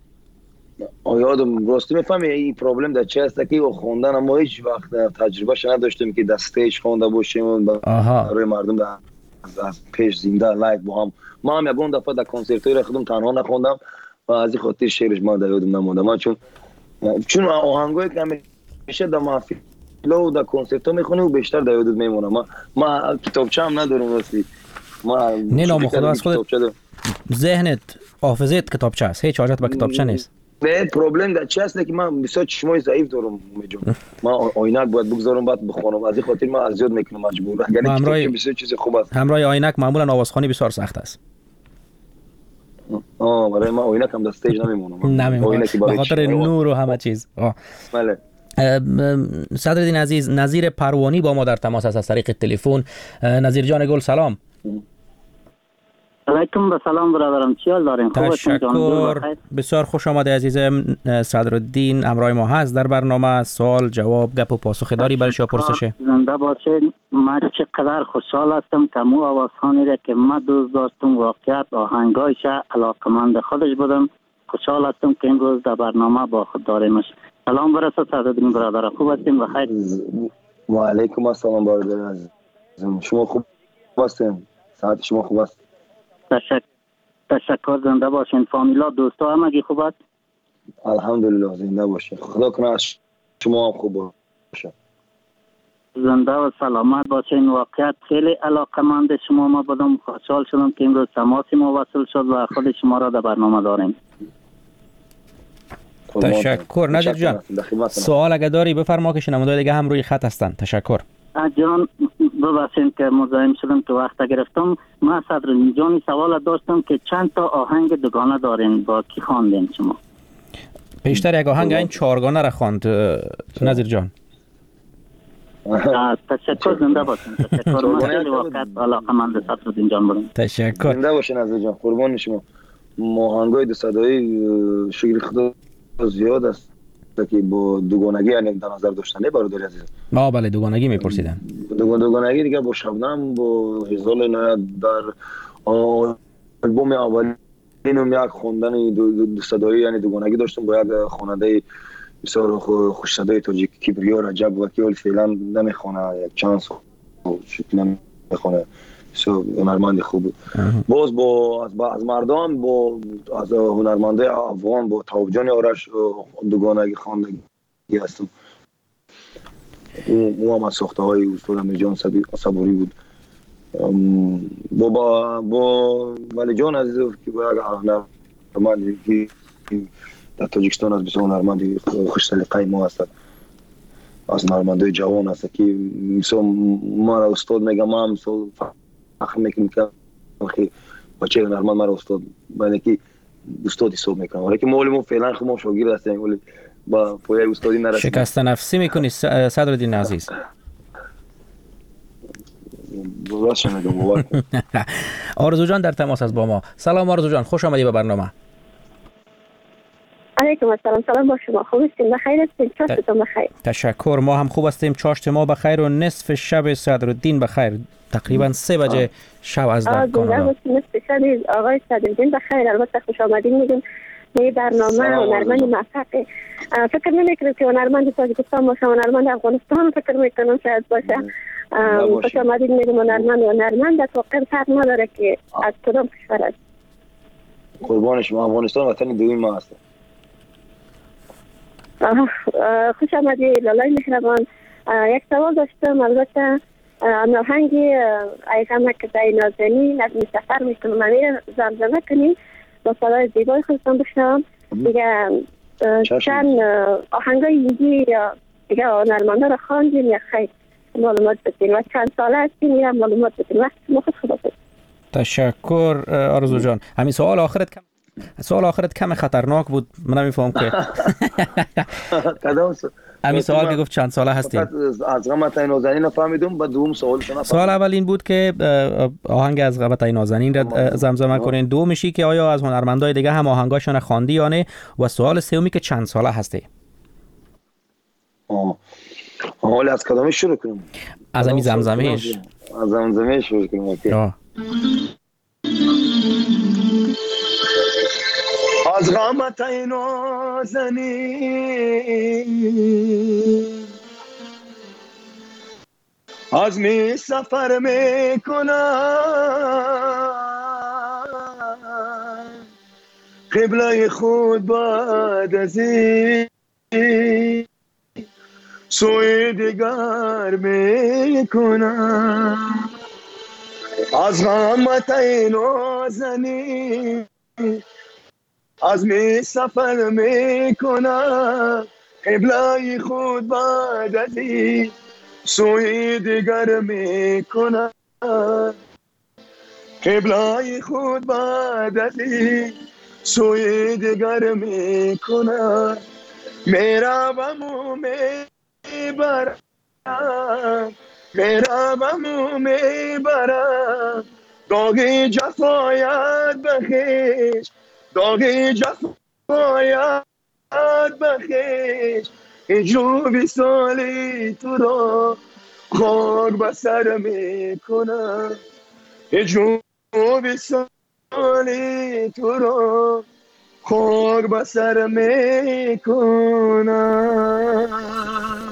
یادم راستی میفهمی این پرابلم در چه است که خوندن ما هیچ وقت تجربهش نداشتیم که دستش خونده باشیم و برای مردم از پیش زنده لایک با هم. ما هم یگون دفعه در کنسرت‌های را خودم تنها نخوندم و از این خاطر شعرش ما در یادم نمونده. من چون آهنگایی که همیشه در محفل‌ها و در کنسرت‌ها میخونیم و بیشتر در یادم میمونه. ما کتابچه هم ندارم راستی. نه نام خدا از خودت ذهنت حافظت کتابچه است، هیچ حاجت به کتابچه نیست. نه پرابلم در چه است که من بسیار چشمای ضعیف دارم میجون. ما آینک باید بگذارم بعد بخونم، از این خاطر من از زیاد میکنم مجبور. اگر کتابچه بسیار چیز خوب است. همراه آینک معمولا آوازخوانی بسیار سخت است. برای من آینک هم در استیج نمیمونم. به خاطر نور و همه چیز. بله. صدرالدین عزیز، نظیر پروانی با ما در تماس است از طریق تلفن. نظیر جان گل سلام. علیکم و سلام برادرم، چی حال دارین؟ تشکر، بسیار خوش آمده عزیزم. صدرالدین همراه ما هست در برنامه. سوال جواب گپ و پاسخ داری برای شما پرسشه؟ زنده باشین. من چقدر خوشحال هستم که مو آوازخوانی را که من دوست داشتم واقعیت آهنگایش علاقمند خودش بودم. خوشحال هستم که امروز در برنامه با خود داریمش. سلام برسه صدرالدین برادر، خوب هستین بخیر؟ و علیکم السلام برادر عزیزم، شما خوب هستین؟ ساعت شما خوب است؟ تشکر، زنده باشین. فامیلا دوستا همگی خوب است؟ الحمدلله زنده باشین. خدا کنه شما هم خوب باشه. زنده و سلامت باشین. واقعیت خیلی علاقمند شما ما بودم. خوشحال شدم که امروز تماسی ما وصل شد و خود شما را در برنامه داریم. تشکر. نظیر جان سوال اگه داری بفرما که شنونده‌های دیگه هم روی خط هستن. تشکر جان. ببخشید که مزاحم شدم که وقت گرفتم. من صدرالدین جان سوال داشتم که چند تا آهنگ دوگانه دارین، با کی خواندین شما؟ بیشتر یک آهنگ این 4گانه را خواند نظیر جان. تشکر، زنده باشین. تشکر. من خیلی واقعا علاقه‌مند صدرالدین جان بودم. تشکر. زنده باشین نظیر جان، قربان شما. آهنگای دو صدایی شکر خدا زیاد است که با دوگانگی یعنی در نظر داشتنه برادر عزیز. بله دوگانگی میپرسیدن. دوگانگی دیگه با شبنم، با هزال عنایت در البوم اولینم یک خوندن دو صدایی یعنی دوگانگی داشتم با یک خواننده بسیار خوش صدای تاجیک کبریا رجب وکیل. فعلا نمیخونه، یک چانس شکل نمیخونه. هنرمند خوب بود. باز از مردان از هنرمنده افغان با توجان آرش دوگانگی خواندگی هستم. او هم از ساخته های استاد امیرجان صبوری بود. با ولی جان عزیز که با هنرمندی که در تاجیکستان از بسیار هنرمندی خوش سلیقه ما هست، از هنرمنده جوان هست که مثلا ما را استاد میگم. ما هم فخر میکنم که بچه هنرمند مرا استاد باید که استادی حساب میکنم، ولی که ما فعلا خب ما شاگرد هستیم ولی با پایه استادی نرسیدیم. شکست نفسی میکنی صدرالدین عزیز؟ آرزو جان در تماس است با ما. سلام آرزو جان، خوش آمدی به برنامه. علیکم السلام. سلام با شما، خوب هستین؟ بخیر هستین؟ چاشتون بخیر؟ تشکر، ما هم خوب هستیم. چاشت ما بخیر و نصف شب صدرالدین بخیر. تقریبا 3 بجه شب از در کانادا. نصف شب آقای صدرالدین بخیر. البته خوش آمدین میگم به برنامه. هنرمند موفق. فکر نمیکنم که هنرمند تاجیکستان باشه، هنرمند افغانستان فکر میکنم شاید باشه. خوش آمدید میگم. هنرمند در واقع فرق نداره که از کدام کشور است. قربان شما. افغانستان وطن دوم ما هست. خوش آمدید لالای مهربان. یک سوال داشتم، البته آهنگ ایشم که تای نازنین از سفر میکنم منی زمزمه کنیم با صدای زیبای خودتان بشنم دیگه. چند آهنگای اینجی دیگه هنرمندا رو خواندیم یا خیر معلومات بدین و چند ساله هستین یا معلومات بدین. وقت ما خود خدا بدین. تشکر آرزو جان. همین سوال آخرت کم خطرناک بود. من نمیفهم که همین سوال که گفت چند ساله هستین. از غمت نازنین فهمیدم. بعد دوم سوال اول این بود که آهنگ از غمت نازنین را زمزمه کنین. دومیشی که آیا از هنرمندای دیگه هم آهنگاشون خواندی یا نه؟ و سوال سومی که چند ساله هستی؟ حالا از کدامش شروع کنم؟ از همین زمزمهش. از زمزمهش شروع کنم. از غمت نازنین از می سفر میکنم قبله خود بعد از این سوی دیگر میکنم. از غمت نازنین از می سفر میکنم قبله خود بعد از این سوی دیگر میکنم. قبله خود بعد از این سوی دیگر میکنم. میروم و میبرم داغی جفایت بخیش داغی جفایت بخیش هجوب سالی تو را خاک بسر میکنم. هجوب سالی تو را خاک بسر میکنم.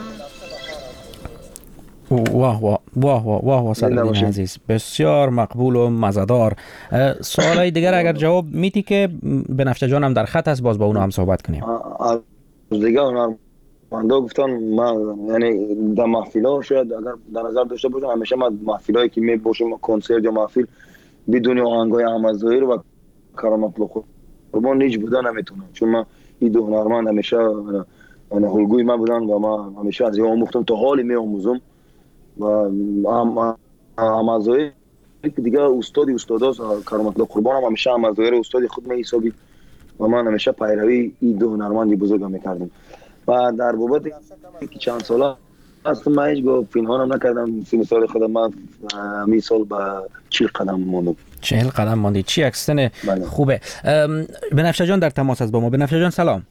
واه واه واه واه واه صدرالدین عزیز، بسیار مقبول و مزدار. سوالای دیگر اگر جواب میدی که بنفشه جان هم در خط است، باز با اونو هم صحبت کنیم. دیگه هنرمندا گفتن من یعنی در محفلا شاید اگر در نظر داشته باشم همیشه من محفلایی که میباشم کنسرت یا محفل بدون آهنگای احمد ظاهر و کرامت الله قربان هیچ بودن نمیتونم، چون من این دو هنرمند همیشه یعنی الگوی من بودن و من همیشه از اینا آموختم تا حالی میآموزم و احمد ظاهر دیگه استاداست کرامت الله قربان هم همیشه احمد ظاهر استاد خود من حسابی و من همیشه پیروی این دو هنرمندی بزرگ میکردم. و در بابت که چند ساله اصلا من هیچ گاه پنهانم نکردم. 30 سال خودم من می سال با 40 قدم ماندم. 40 قدم ماندی، چی اکسن خوبه. بنفشه جان در تماس است با ما. بنفشه جان سلام.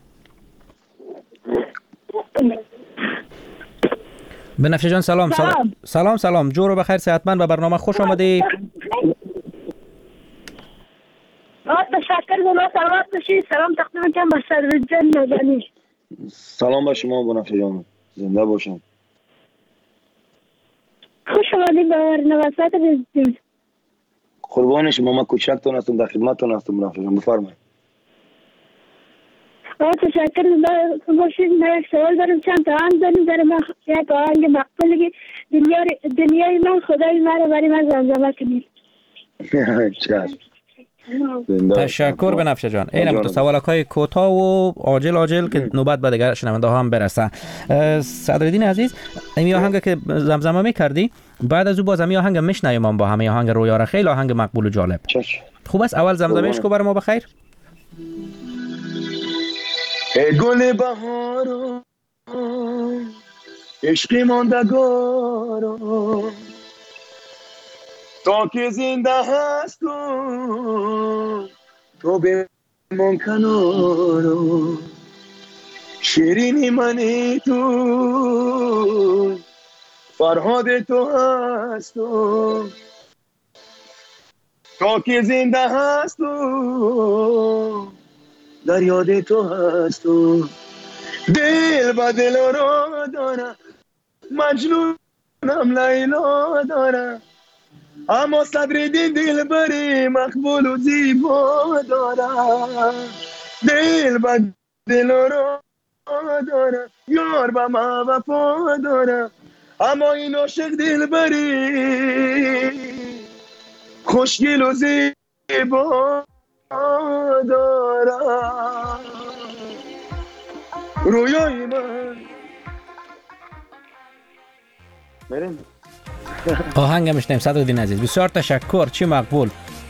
بنفشه جان سلام. سلام جور و بخیر، صحتمند و برنامه خوش آمدی. تشکر مولا، سلامت باشید. سلام تقدیم کنم به صدرالدین نازنین. سلام به شما بنفشه جان، زنده باشین. خوش آمدید به نواسط رسید. قربان شما، من کوچکتون هستم، در خدمتتون هستم بنفشه جان، بفرمایید. تشکر باشید. من یک سوال دارم، چند تا آهنگ داریم در من، یک آهنگ مقبول دنیای من خدای مرا برای من زمزمه کنید. چشم. تشکر بنفشه جان. اینم تو سوالکای کوتاه و عاجل که نوبت به دیگر شنونده ها هم برسه. صدرالدین عزیز، این آهنگ که زمزمه میکردی بعد از او باز همین آهنگ میشنویم با همین آهنگ رویارا، خیلی آهنگ مقبول و جالب. خوب است اول زمزمهش کو برای ما بخیر. ای گل بهارو عشقی ماندگارو تا که زنده هستم تو بمان کنارو، شیرینی منی تو فرهاد تو هستم تا که زنده هستم در یاد تو هستم. دل با دل را دارم مجنون لیلا دارم، اما صدر دل بری مقبول و زیبا دارم. دل با دل رو دارم، یار با ما وفا دارم، اما این عاشق دل بری خوشگل و زیبا دارم. رویای من بریم آهنگ میشنیم. صدرالدین عزیز بسیار تشکر. چی مقبول.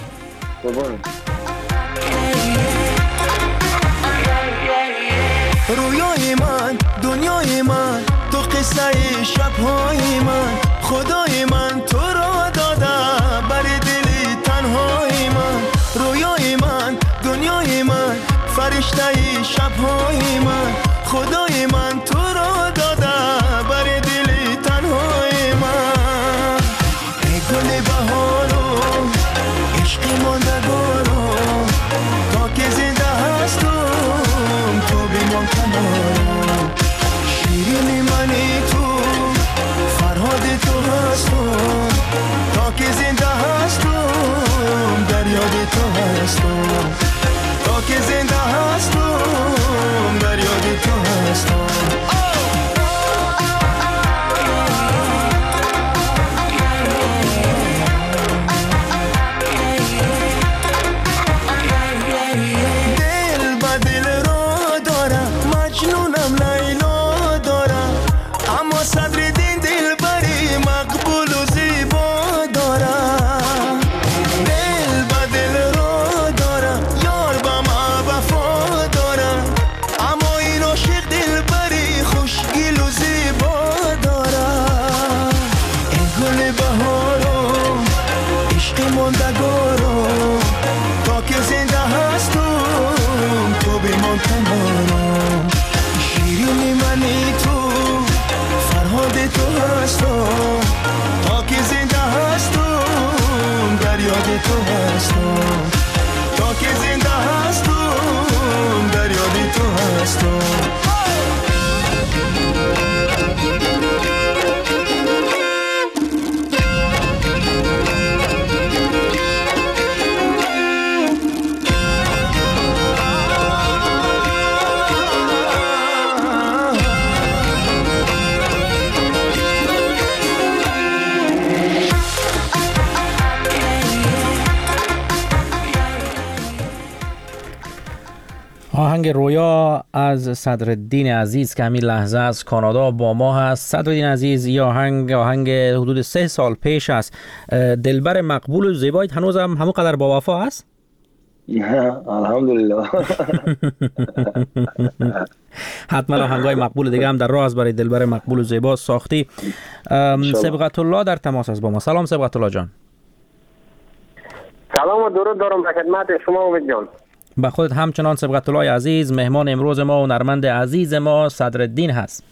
رویای من، دنیای من، تو قصه شبهای من، خدای من تو را داده بر دل تنهای من. رویای من، دنیای من، فرشته شبهای من، خدای من تو را داده بر دل تنهای من. ای گل بهارو، عشق ماندگارو، تا که زنده هستم تو بمان کنارم. شیرین منی تو، فرهاد تو هستم، تا که زنده هستم در یاد تو هستم، تا که زنده هستم در یاد تو هستم. دل با دل رو دارم، مجنونم لیلا دارم، اما صدر دل بری مقبول و زیبا دارم. دل با دل رو دارم، یار با ما وفا دارم، اما این عاشق دل بری خوشگل و زیبا دارم. ای گل بهارو، عشق ماندگارو، تا که زنده هستم تو بمان کنارم. شیرین منی تو، فرهاد تو هستم، تا که زنده هستم در یاد تو هستم، تا که زنده هستم در یاد تو هستم. آهنگ رویا از صدرالدین عزیز که همین لحظه از کانادا با ما هست. صدرالدین عزیز، این آهنگ حدود 3 سال پیش است. دلبر مقبول و زیبایت هنوز هم همون قدر با وفا است؟ الحمدلله. حتما آهنگای مقبول دیگه هم در راه است برای دلبر مقبول و زیبا ساختی. سبقت الله در تماس است با ما. سلام سبقت الله جان. سلام و درود دارم به خدمت شما امید جان. با خودت همچنان سبقت الله عزیز. مهمان امروز ما و هنرمند عزیز ما صدرالدین هست.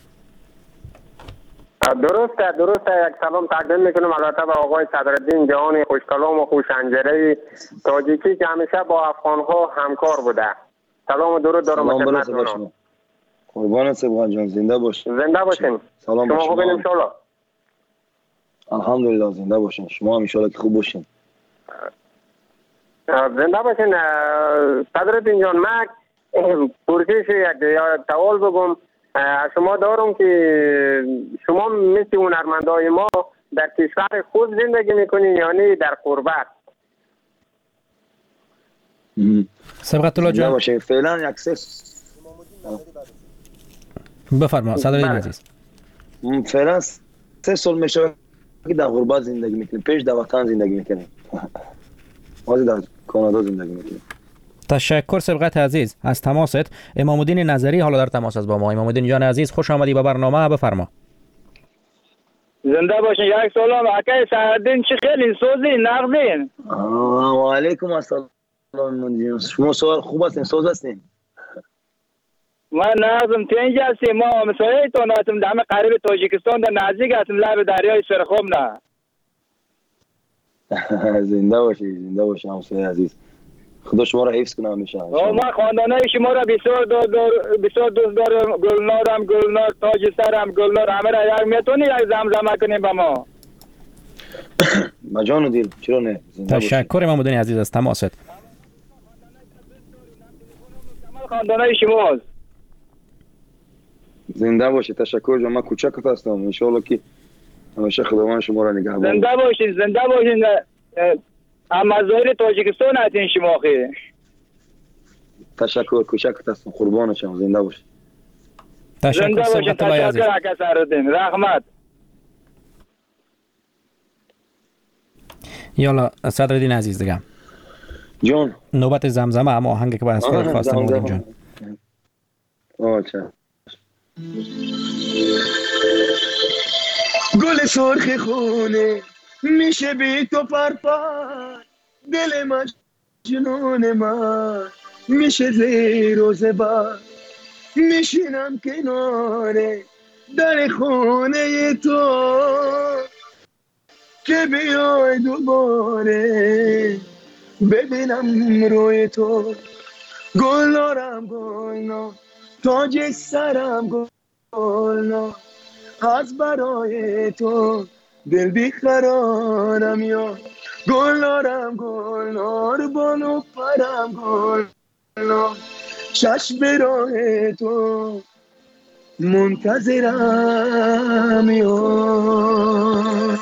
درسته یک سلام تقدیم میکنم البته به آقای صدرالدین جهان خوشکلام و خوشانجره تاجیکی که همیشه با افغان‌ها همکار بوده. سلام و درود دارم به خدمت شما. قربان سبقت جان، زنده باشین. زنده باشین. سلام شما خوبین ان شاء الله؟ الحمدلله زنده باشین. شما هم ان شاء الله که خوب باشین. زنده باشین. صدرالدین جان، من پرسش یک سوال بگم شما دارم که شما مثل هنرمندای ما در کشور خود زندگی میکنین یعنی در غربت؟ سبقت الله جان فعلا یک بفرما صدرالدین عزیز. فعلا 3 سال میشه که در غربت زندگی میکنیم. پیش در وطن زندگی میکنیم. ما در کانادا زندگی میکنیم. تشکر سبقت عزیز از تماست. امامالدین نظری حالا در تماس است با ما. امامالدین جان عزیز خوش آمدی به برنامه. بفرما. زنده باشین. یک سلام اکای صدرالدین، چه خیلی سوزی نقدین. و علیکم السلام. شما سوال خوب هستین، سوز هستین. من نازم تنج هستیم. ما مسایه تون هستیم در همه قریب تاجیکستان در نزدیک هستیم لب دریای سرخم نه. زنده باشی، زنده باشی همسایه عزیز. خدا شما را حفظ کنه همیشه. ما خاندانه شما را بسیار دوست دارم. گلنارم، گلنار، تاج سرم، گلنار، همه را یک میتونی یک زمزمه کنیم به ما. با جان و دل، چرا نه؟ تشکر محمودین عزیز از تماست. خاندانه شماست. زنده باشید. تشکر جان. من کوچک هستم. ان شاء الله که همیشه خداوند شما را نگهدار. زنده باشید، زنده باشید. اما ظاهر تاجیکستان هستین شما خیلی. تشکر. کوچک هستم. قربان شما. زنده باشید. تشکر. صحبت الله عزیز. رحمت. یالا صدرالدین عزیز دیگه جان نوبت زمزمه اما آهنگی که باید خودت خواستم بودیم جان. چه گل سرخ خونه میشه بی تو پرپر، دل من جنون من میشه زیر و زبر، میشینم کنار در خونه تو که بیای دوباره ببینم روی تو. گلنارم گلنار، تاج سرم گلنار، از برای تو دل بیقرارم یا. گلنارم گلنار، بانو پرم گلنار، چشم برای تو منتظرم یا.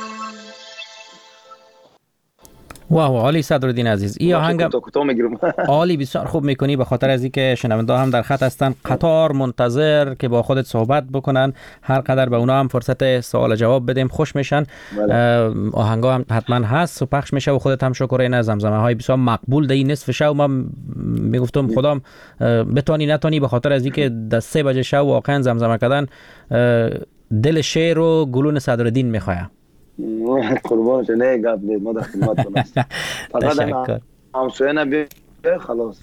واو عالی صدرالدین عزیز. این آهنگ عالی بسیار خوب میکنی، به خاطر از اینکه شنونده هم در خط هستن قطار منتظر که با خودت صحبت بکنن، هر قدر به اونا هم فرصت سوال جواب بدیم خوش میشن. آهنگا هم حتما هست و پخش میشه و خودت هم شکر این زمزمه های بسیار مقبول در این نصف شب. من میگفتم خدام بتونی نتونی، به خاطر از اینکه در 3 بجه شب واقعا زمزمه کردن دل شعر و گلون صدرالدین میخواه. قربانش نه گپ نید، ما در خدمتتون هستیم. فقط همسایه نبیه خلاص.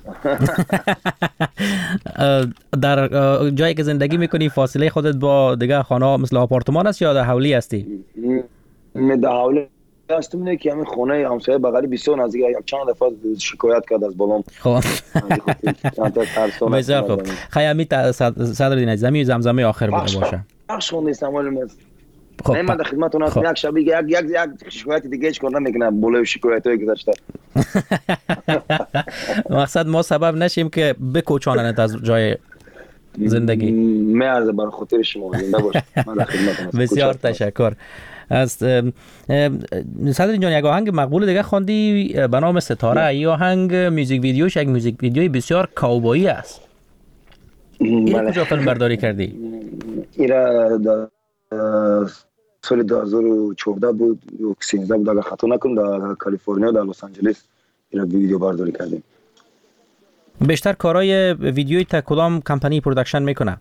در جایی که زندگی میکنی فاصله خودت با دیگه خانه مثل آپارتمان است یا در حولی هستی؟ در حولی هستم. نه که همین خونه همسایه بغلی بسیار نزدیک، یک چند دفعه شکایت کرد از بالام. خب بسیار خوب. خیلی صدرالدین عزیز همین زمزمه آخر بوده باشه. بخش خونده استعمال نه من در خدمتتون هستم. یک شب یک شکایت دیگه هیچ کار نمیکنم. بوله شکایتایی گذاشته. مقصد ما سبب نشیم که بکوچاننت از جای زندگی. میارزه بر خاطر شما. زنده باش. من در خدمتتون هستم. بسیار تشکر. از صدرالدین جان یک آهنگ مقبول دیگه خواندی به نام ستاره. این آهنگ میوزیک ویدیوش یک میوزیک ویدیوی بسیار کاوبایی است. این کجا فیلم برداری کردی؟ ایرا سال 2014 بود یا 13 بود اگر خطا نکنم، در کالیفرنیا در لس آنجلس این ویدیو برداری کردیم. بیشتر کارهای ویدیویی تا کدام کمپانی پروداکشن میکنه؟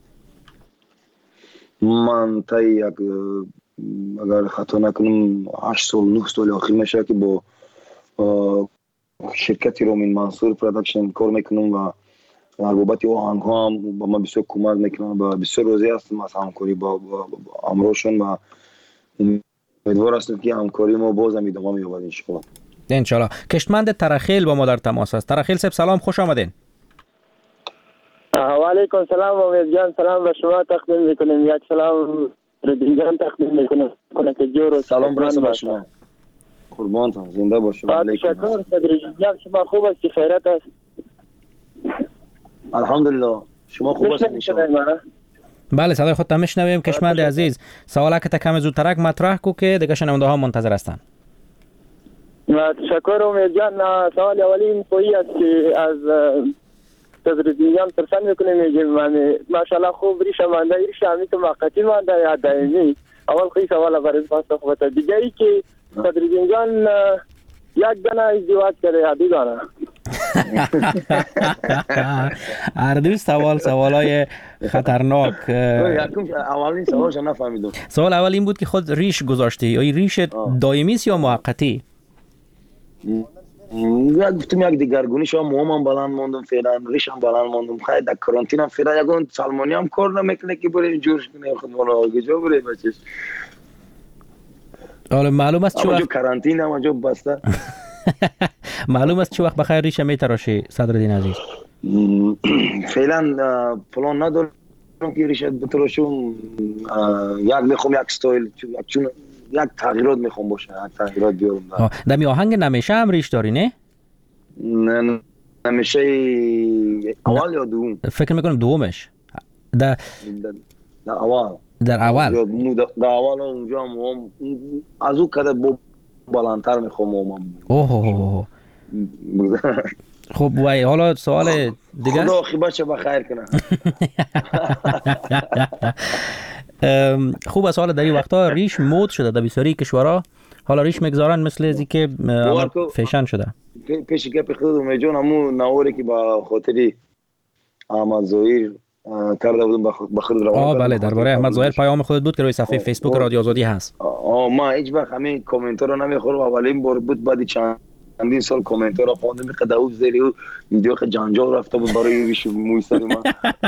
من تا یک اگر خطا نکنم 8 سال 9 سال اخیر میشه که با شرکتی رومین منصور پروداکشن کار میکنم و در بابت آهنگ ها هم با من بسیار کمک میکنم و بسیار راضی هستم از همکاری با امروشون و امیدوار هستم که همکاری ما باز هم ادامه می‌یابد ان شاء الله. کشتمند ترخیل با ما در تماس است. ترخیل صاحب سلام، خوش آمدین. و علیکم سلام امید جان، سلام به شما تقدیم میکنیم. یک سلام ردین جان تقدیم میکنم که جور سلام برسه شما. قربانتون، زنده باشید. تشکر صدرالدین جان، شما خوب هستی؟ خیرت است؟ الحمدلله. شما خوب هستید؟ بله صدای خودت میشنویم. کشمند عزیز سوالا که کم زودترک مطرح کو که دیگه شنونده ها منتظر هستن. تشکر امید جان. سوال اولی این پویی است که از صدرالدین جان پرسان میکنیم. میگیم ماشاءالله خوب ریش مانده، ریش همی تو موقتی مانده یا دائمی؟ اول خیلی سوال برای پاس صحبت. دیگه ای که صدرالدین جان یک دانه ازدواج کرده یا دو دانه؟ هر دو سوالای خطرناک. اولین سوالش نفهمیدم. سوال اول این بود که خود ریش گذاشتی، آیا ریش دائمی است یا موقتی؟ گفتم یک دیگرگونی شما موام بلند موندم، فعلا ریشم بلند موندم. خیلی در کرانتین هم فعلا یگون سالمانی هم کار نمیکنه که بریم جورش کنیم. خود مولا کجا بریم بچش؟ حالا معلوم است چون کرانتین هم جو بسته. معلوم است چه وقت بخیر ریش میتراشی صدرالدین عزیز؟ فعلا پلان ندارم که ریش بتراشم. یک میخوام یک استایل، چون یک تغییرات میخوام باشه، یک تغییرات بیارم. دمی آهنگ نمیشه هم ریش داری نه؟ نه نمیشه اول یا دوم؟ فکر میکنم دومش. در اول. در اول اونجا هم از او کده بالانتر میخوام. اوه خب وای حالا سوال دیگه. خدا بچه بخیر کنه. خوب است. حالا در این وقتا ریش مود شده در بسیاری کشورها. حالا ریش میگذارن مثل ازی که فیشن شده. پیش گپ خود میجون همون نواری که با خاطری احمد ظاهر کرده بودم با خود روان. بله درباره احمد ظاهر پیام خودت بود که روی صفحه فیسبوک رادیو آزادی هست. ما هیچ وقت همین کامنت رو نمیخورم. اولین بار بود بعد چندین سال کامنت رو خواندم که داوود زیری و ویدیو که جنجال رفته بود برای ریش موی سر من.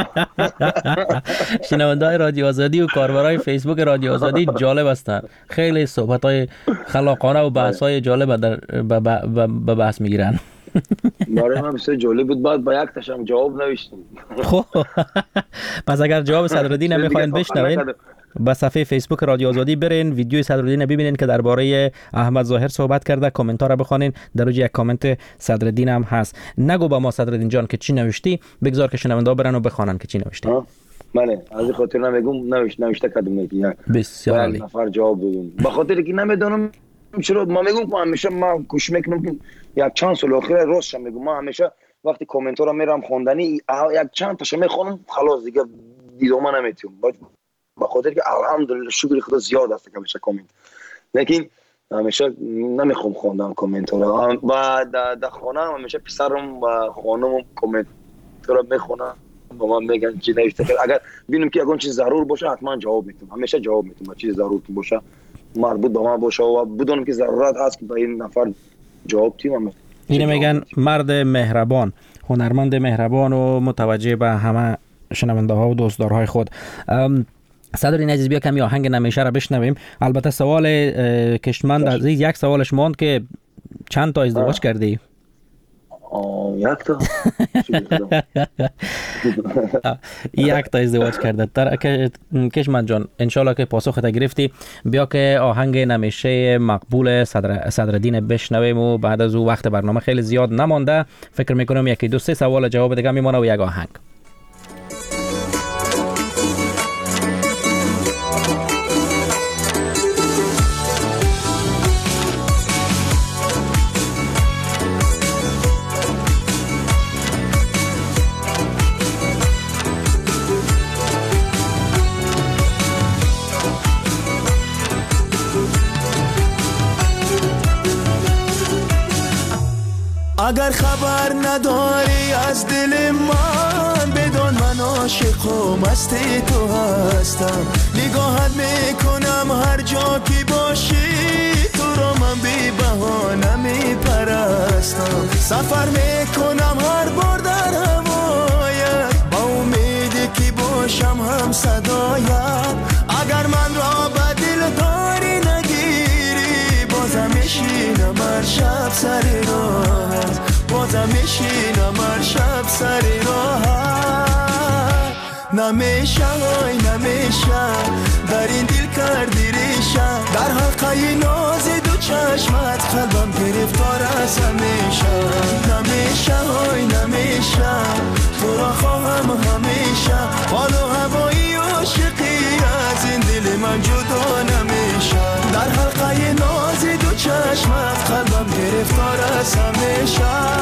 شنونده‌های رادیو آزادی و کاربرای فیسبوک رادیو آزادی جالب هستند. خیلی صحبت‌های خلاقانه و بحث‌های جالب به بحث میگیرن. برای من بسیار جالب بود. بعد با یک تاشم جواب نوشتم. خب پس اگر جواب صدرالدین نمیخواین بشنوین با صفحه فیسبوک رادیو آزادی برین، ویدیوی صدرالدین ببینین که درباره احمد ظاهر صحبت کرده. کامنت ها رو بخونین. در اوج یک کامنت صدرالدین هم هست. نگو با ما صدرالدین جان که چی نوشتی، بگذار که شنونده ها برن و بخونن که چی نوشتی. بله از خاطر نمیگم نوشته کردم میگم بسیار عالی. نفر جواب دادم به خاطر که نمیدونم چرا. ما میگم که همیشه ما کوشش میکنم که یک چند سال اخیر راستش میگم. ما همیشه وقتی کامنت ها رو میرم خوندنی یک چند تاشو میخونم خلاص دیگه دیدوم نمیتونم. به خاطر که الحمدلله شکر خدا زیاد است که همیشه کامنت، لیکن همیشه نمیخوام خوندن کامنت ها رو. و در خانه همیشه پسرم و خانمم کامنت رو میخونن با من میگن چی نوشته. اگر ببینم که اگه چیز ضرور باشه حتما جواب میدم. همیشه جواب میدم. چیز ضرور که باشه مربوط به من باشه و بدونم که ضرورت هست که به این نفر جواب تیم. اینو میگن مرد مهربان، هنرمند مهربان و متوجه به همه شنونده ها و دوستدارهای خود. صدرالدین عزیز بیا کمی آهنگ نمیشه را بشنویم. البته سوال کشمند عزیز یک سوالش ماند که چند تا ازدواج کردی؟ یک تا. یک تا ازدواج کرده. کشمند جان انشالله که پاسخت گرفتی. بیا که آهنگ نمیشه مقبول صدرالدین بشنویم و بعد از او وقت برنامه خیلی زیاد نمانده. فکر میکنم یکی دو سه سوال جواب دیگه میمونه و یک آهنگ. اگر خبر نداری از دل من بدون من عاشق و مست تو هستم. نگاهت میکنم هر جا که باشی تو رو من بی بهانه میپرستم. سفر میکنم هر بار در هوایت با امیدی که باشم هم صدایت. اگر من را به دل داری نگیری بازم میشینم هر شب سر راهت. بازم میشینم هر شب سر راهت. نمیشه های نمیشه در این دل کردی ریشه. در حلقه ناز دو چشمت قلبم گرفتار است همیشه. نمیشه های نمیشه تو را خواهم همیشه. حال و هوایی عاشقی از این دل من جدا نمیشه. در حلقه ناز دو چشمت قلبم گرفتار است همیشه.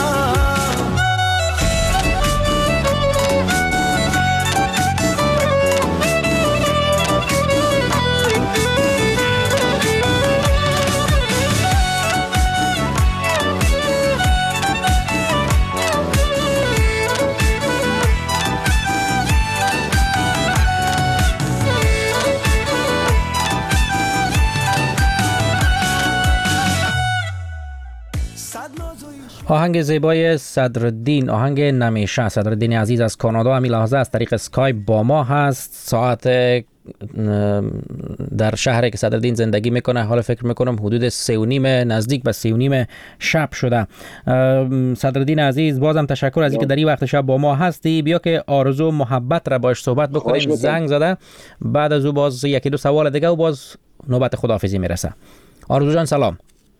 آهنگ زیبای صدرالدین، آهنگ نمیشه. صدرالدین عزیز از کانادا همین لحظه از طریق اسکایپ با ما هست. ساعت در شهری که صدرالدین زندگی میکنه. حالا فکر میکنم حدود 3:30 نزدیک به 3:30 شب شده. صدرالدین عزیز بازم تشکر از اینکه در این وقت شب با ما هستی. بیا که آرزو محبت را باش صحبت بکنیم. زنگ زده. بعد از او باز یکی دو سوال دیگه و باز نوبت خداحافظی میرسه. آرزو جان سلام.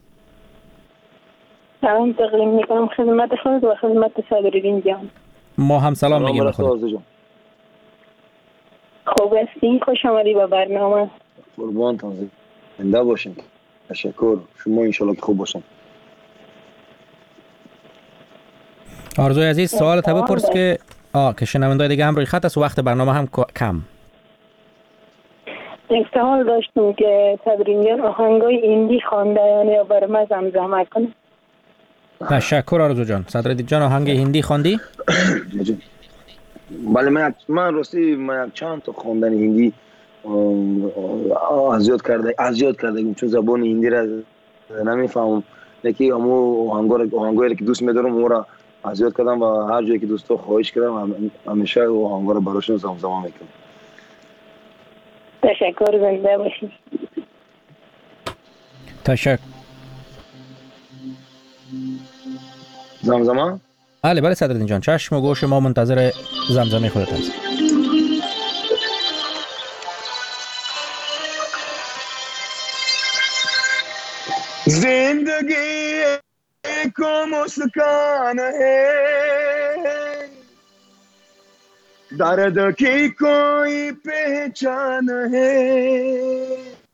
سلام تقدیم میکنم خدمت خود و خدمت صدرالدین جان. ما هم سلام میگیم به خدا. خوب هستی؟ خوش آمدی به برنامه. قربانتان، زنده باشین. تشکر. شما انشالله که خوب باشین. آرزوی عزیز سوال تا بپرس که شنوندای دیگه هم روی خط است و وقت برنامه هم کم. یک سوال داشتم که صدرالدین جان آهنگای هندی خوانده یا برام زمزمه کنه؟ تشکر آرزو جان. صدرالدین جان آهنگ هندی خواندی؟ بله من راستی چند تا خواندن هندی اذیت کرده چون زبان هندی را نمیفهمم. لیکن همو آهنگایی که دوست می‌دارم اون را اذیت کردم و هر جایی که دوستا خواهش کردم همیشه آهنگا رو براشون زمزمه میکنم. تشکر. زنده باشید. تشکر. زمزمه؟ بله صدرالدین جان، چشم و گوش ما منتظر زمزمه خودت هست. زندگی کو مسکان ہے درد کی کوئی پہچان ہے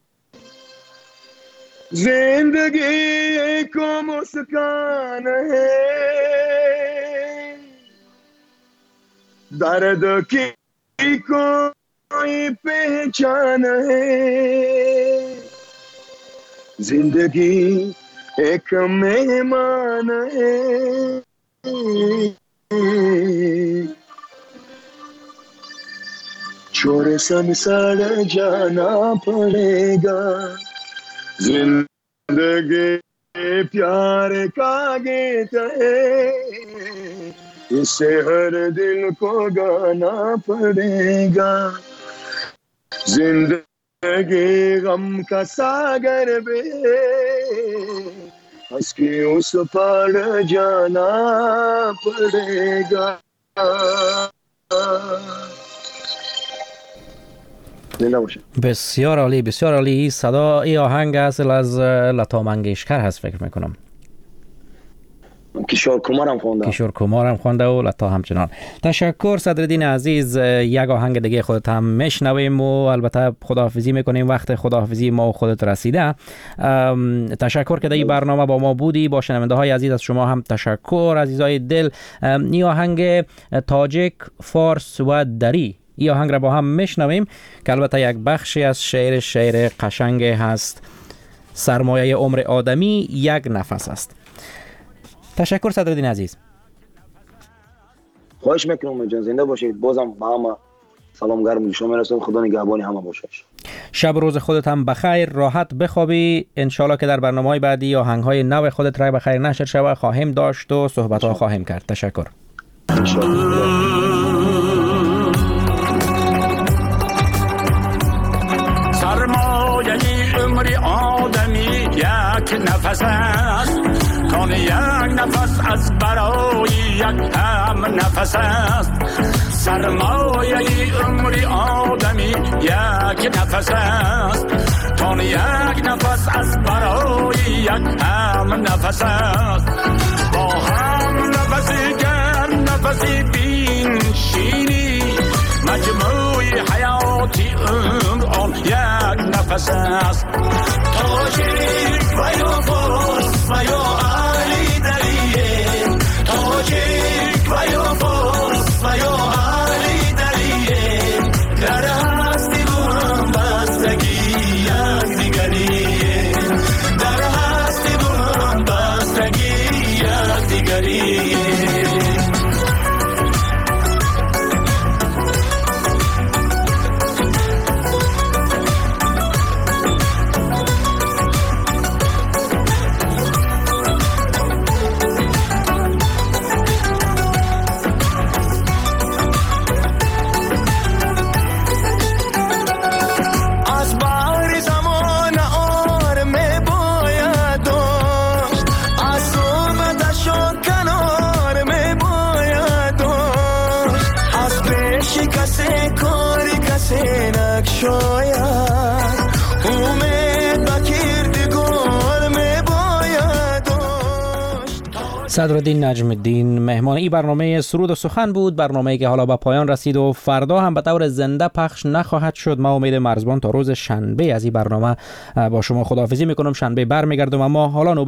زندگی کو مسکان ہے درد کی کوئی پہچان ہے زندگی ایک مہمان ہے چھوڑ سنسار جانا پڑے گا زندگی پیار کا گیت ہے اسے ہر دل کو گانا پڑے گا زندگی غم کا ساگر بے ہنس کے اس پار جانا پڑے گا. بسیار عالی، بسیار عالی. صدا ای آهنگ اصل از لتا منگیشکر هست فکر میکنم. کشور کمار هم خونده و لتا همچنان. تشکر صدرالدین عزیز. یک آهنگ دیگه خودت هم میشنویم و البته خداحافظی میکنیم. وقت خداحافظی ما و خودت رسیده. تشکر که در این برنامه با ما بودی. با شنونده های عزیز از شما هم تشکر عزیزای دل. این آهنگ تاجیک، فارس و دری، این آهنگ را با هم میشنویم که البته یک بخشی از شعر قشنگ هست. سرمایه عمر آدمی یک نفس است. تشکر صدرالدین عزیز. خواهش میکنم جان، زنده باشید. بازم با همه سلام گرم شما میرسونم. خدا نگهبان همه باشه. شب روز خودت هم بخیر، راحت بخوابی. انشالله که در برنامه‌های بعدی آهنگ‌های نو خودت را بخیر نشر شود خواهیم داشت و صحبت‌ها خواهیم کرد. تشکر. سرمایه عمر آدمی یک نفس است، کان یک نفس از برای یک هم نفس است. سرمایه عمر آدمی یک نفس است، کان یک نفس از برای یک هم نفس است. با هم نفسی گرم نفسی بین شیری، مجموعی حیاتی عمر آن یک نفس است. تاجیک و یا فارس و یا علی دریه، تاجیک و یا فارس و یا علی دریه، در هستی و هم بستگی یک دیگریه، در هستی و هم بستگی یک دیگریه. صدرالدین نجم الدین مهمان این برنامه سرود و سخن بود، برنامه‌ای که حالا به پایان رسید و فردا هم به طور زنده پخش نخواهد شد. ما امید مرزبان تا روز شنبه از این برنامه با شما خداحافظی میکنم. شنبه برمیگردم، اما حالا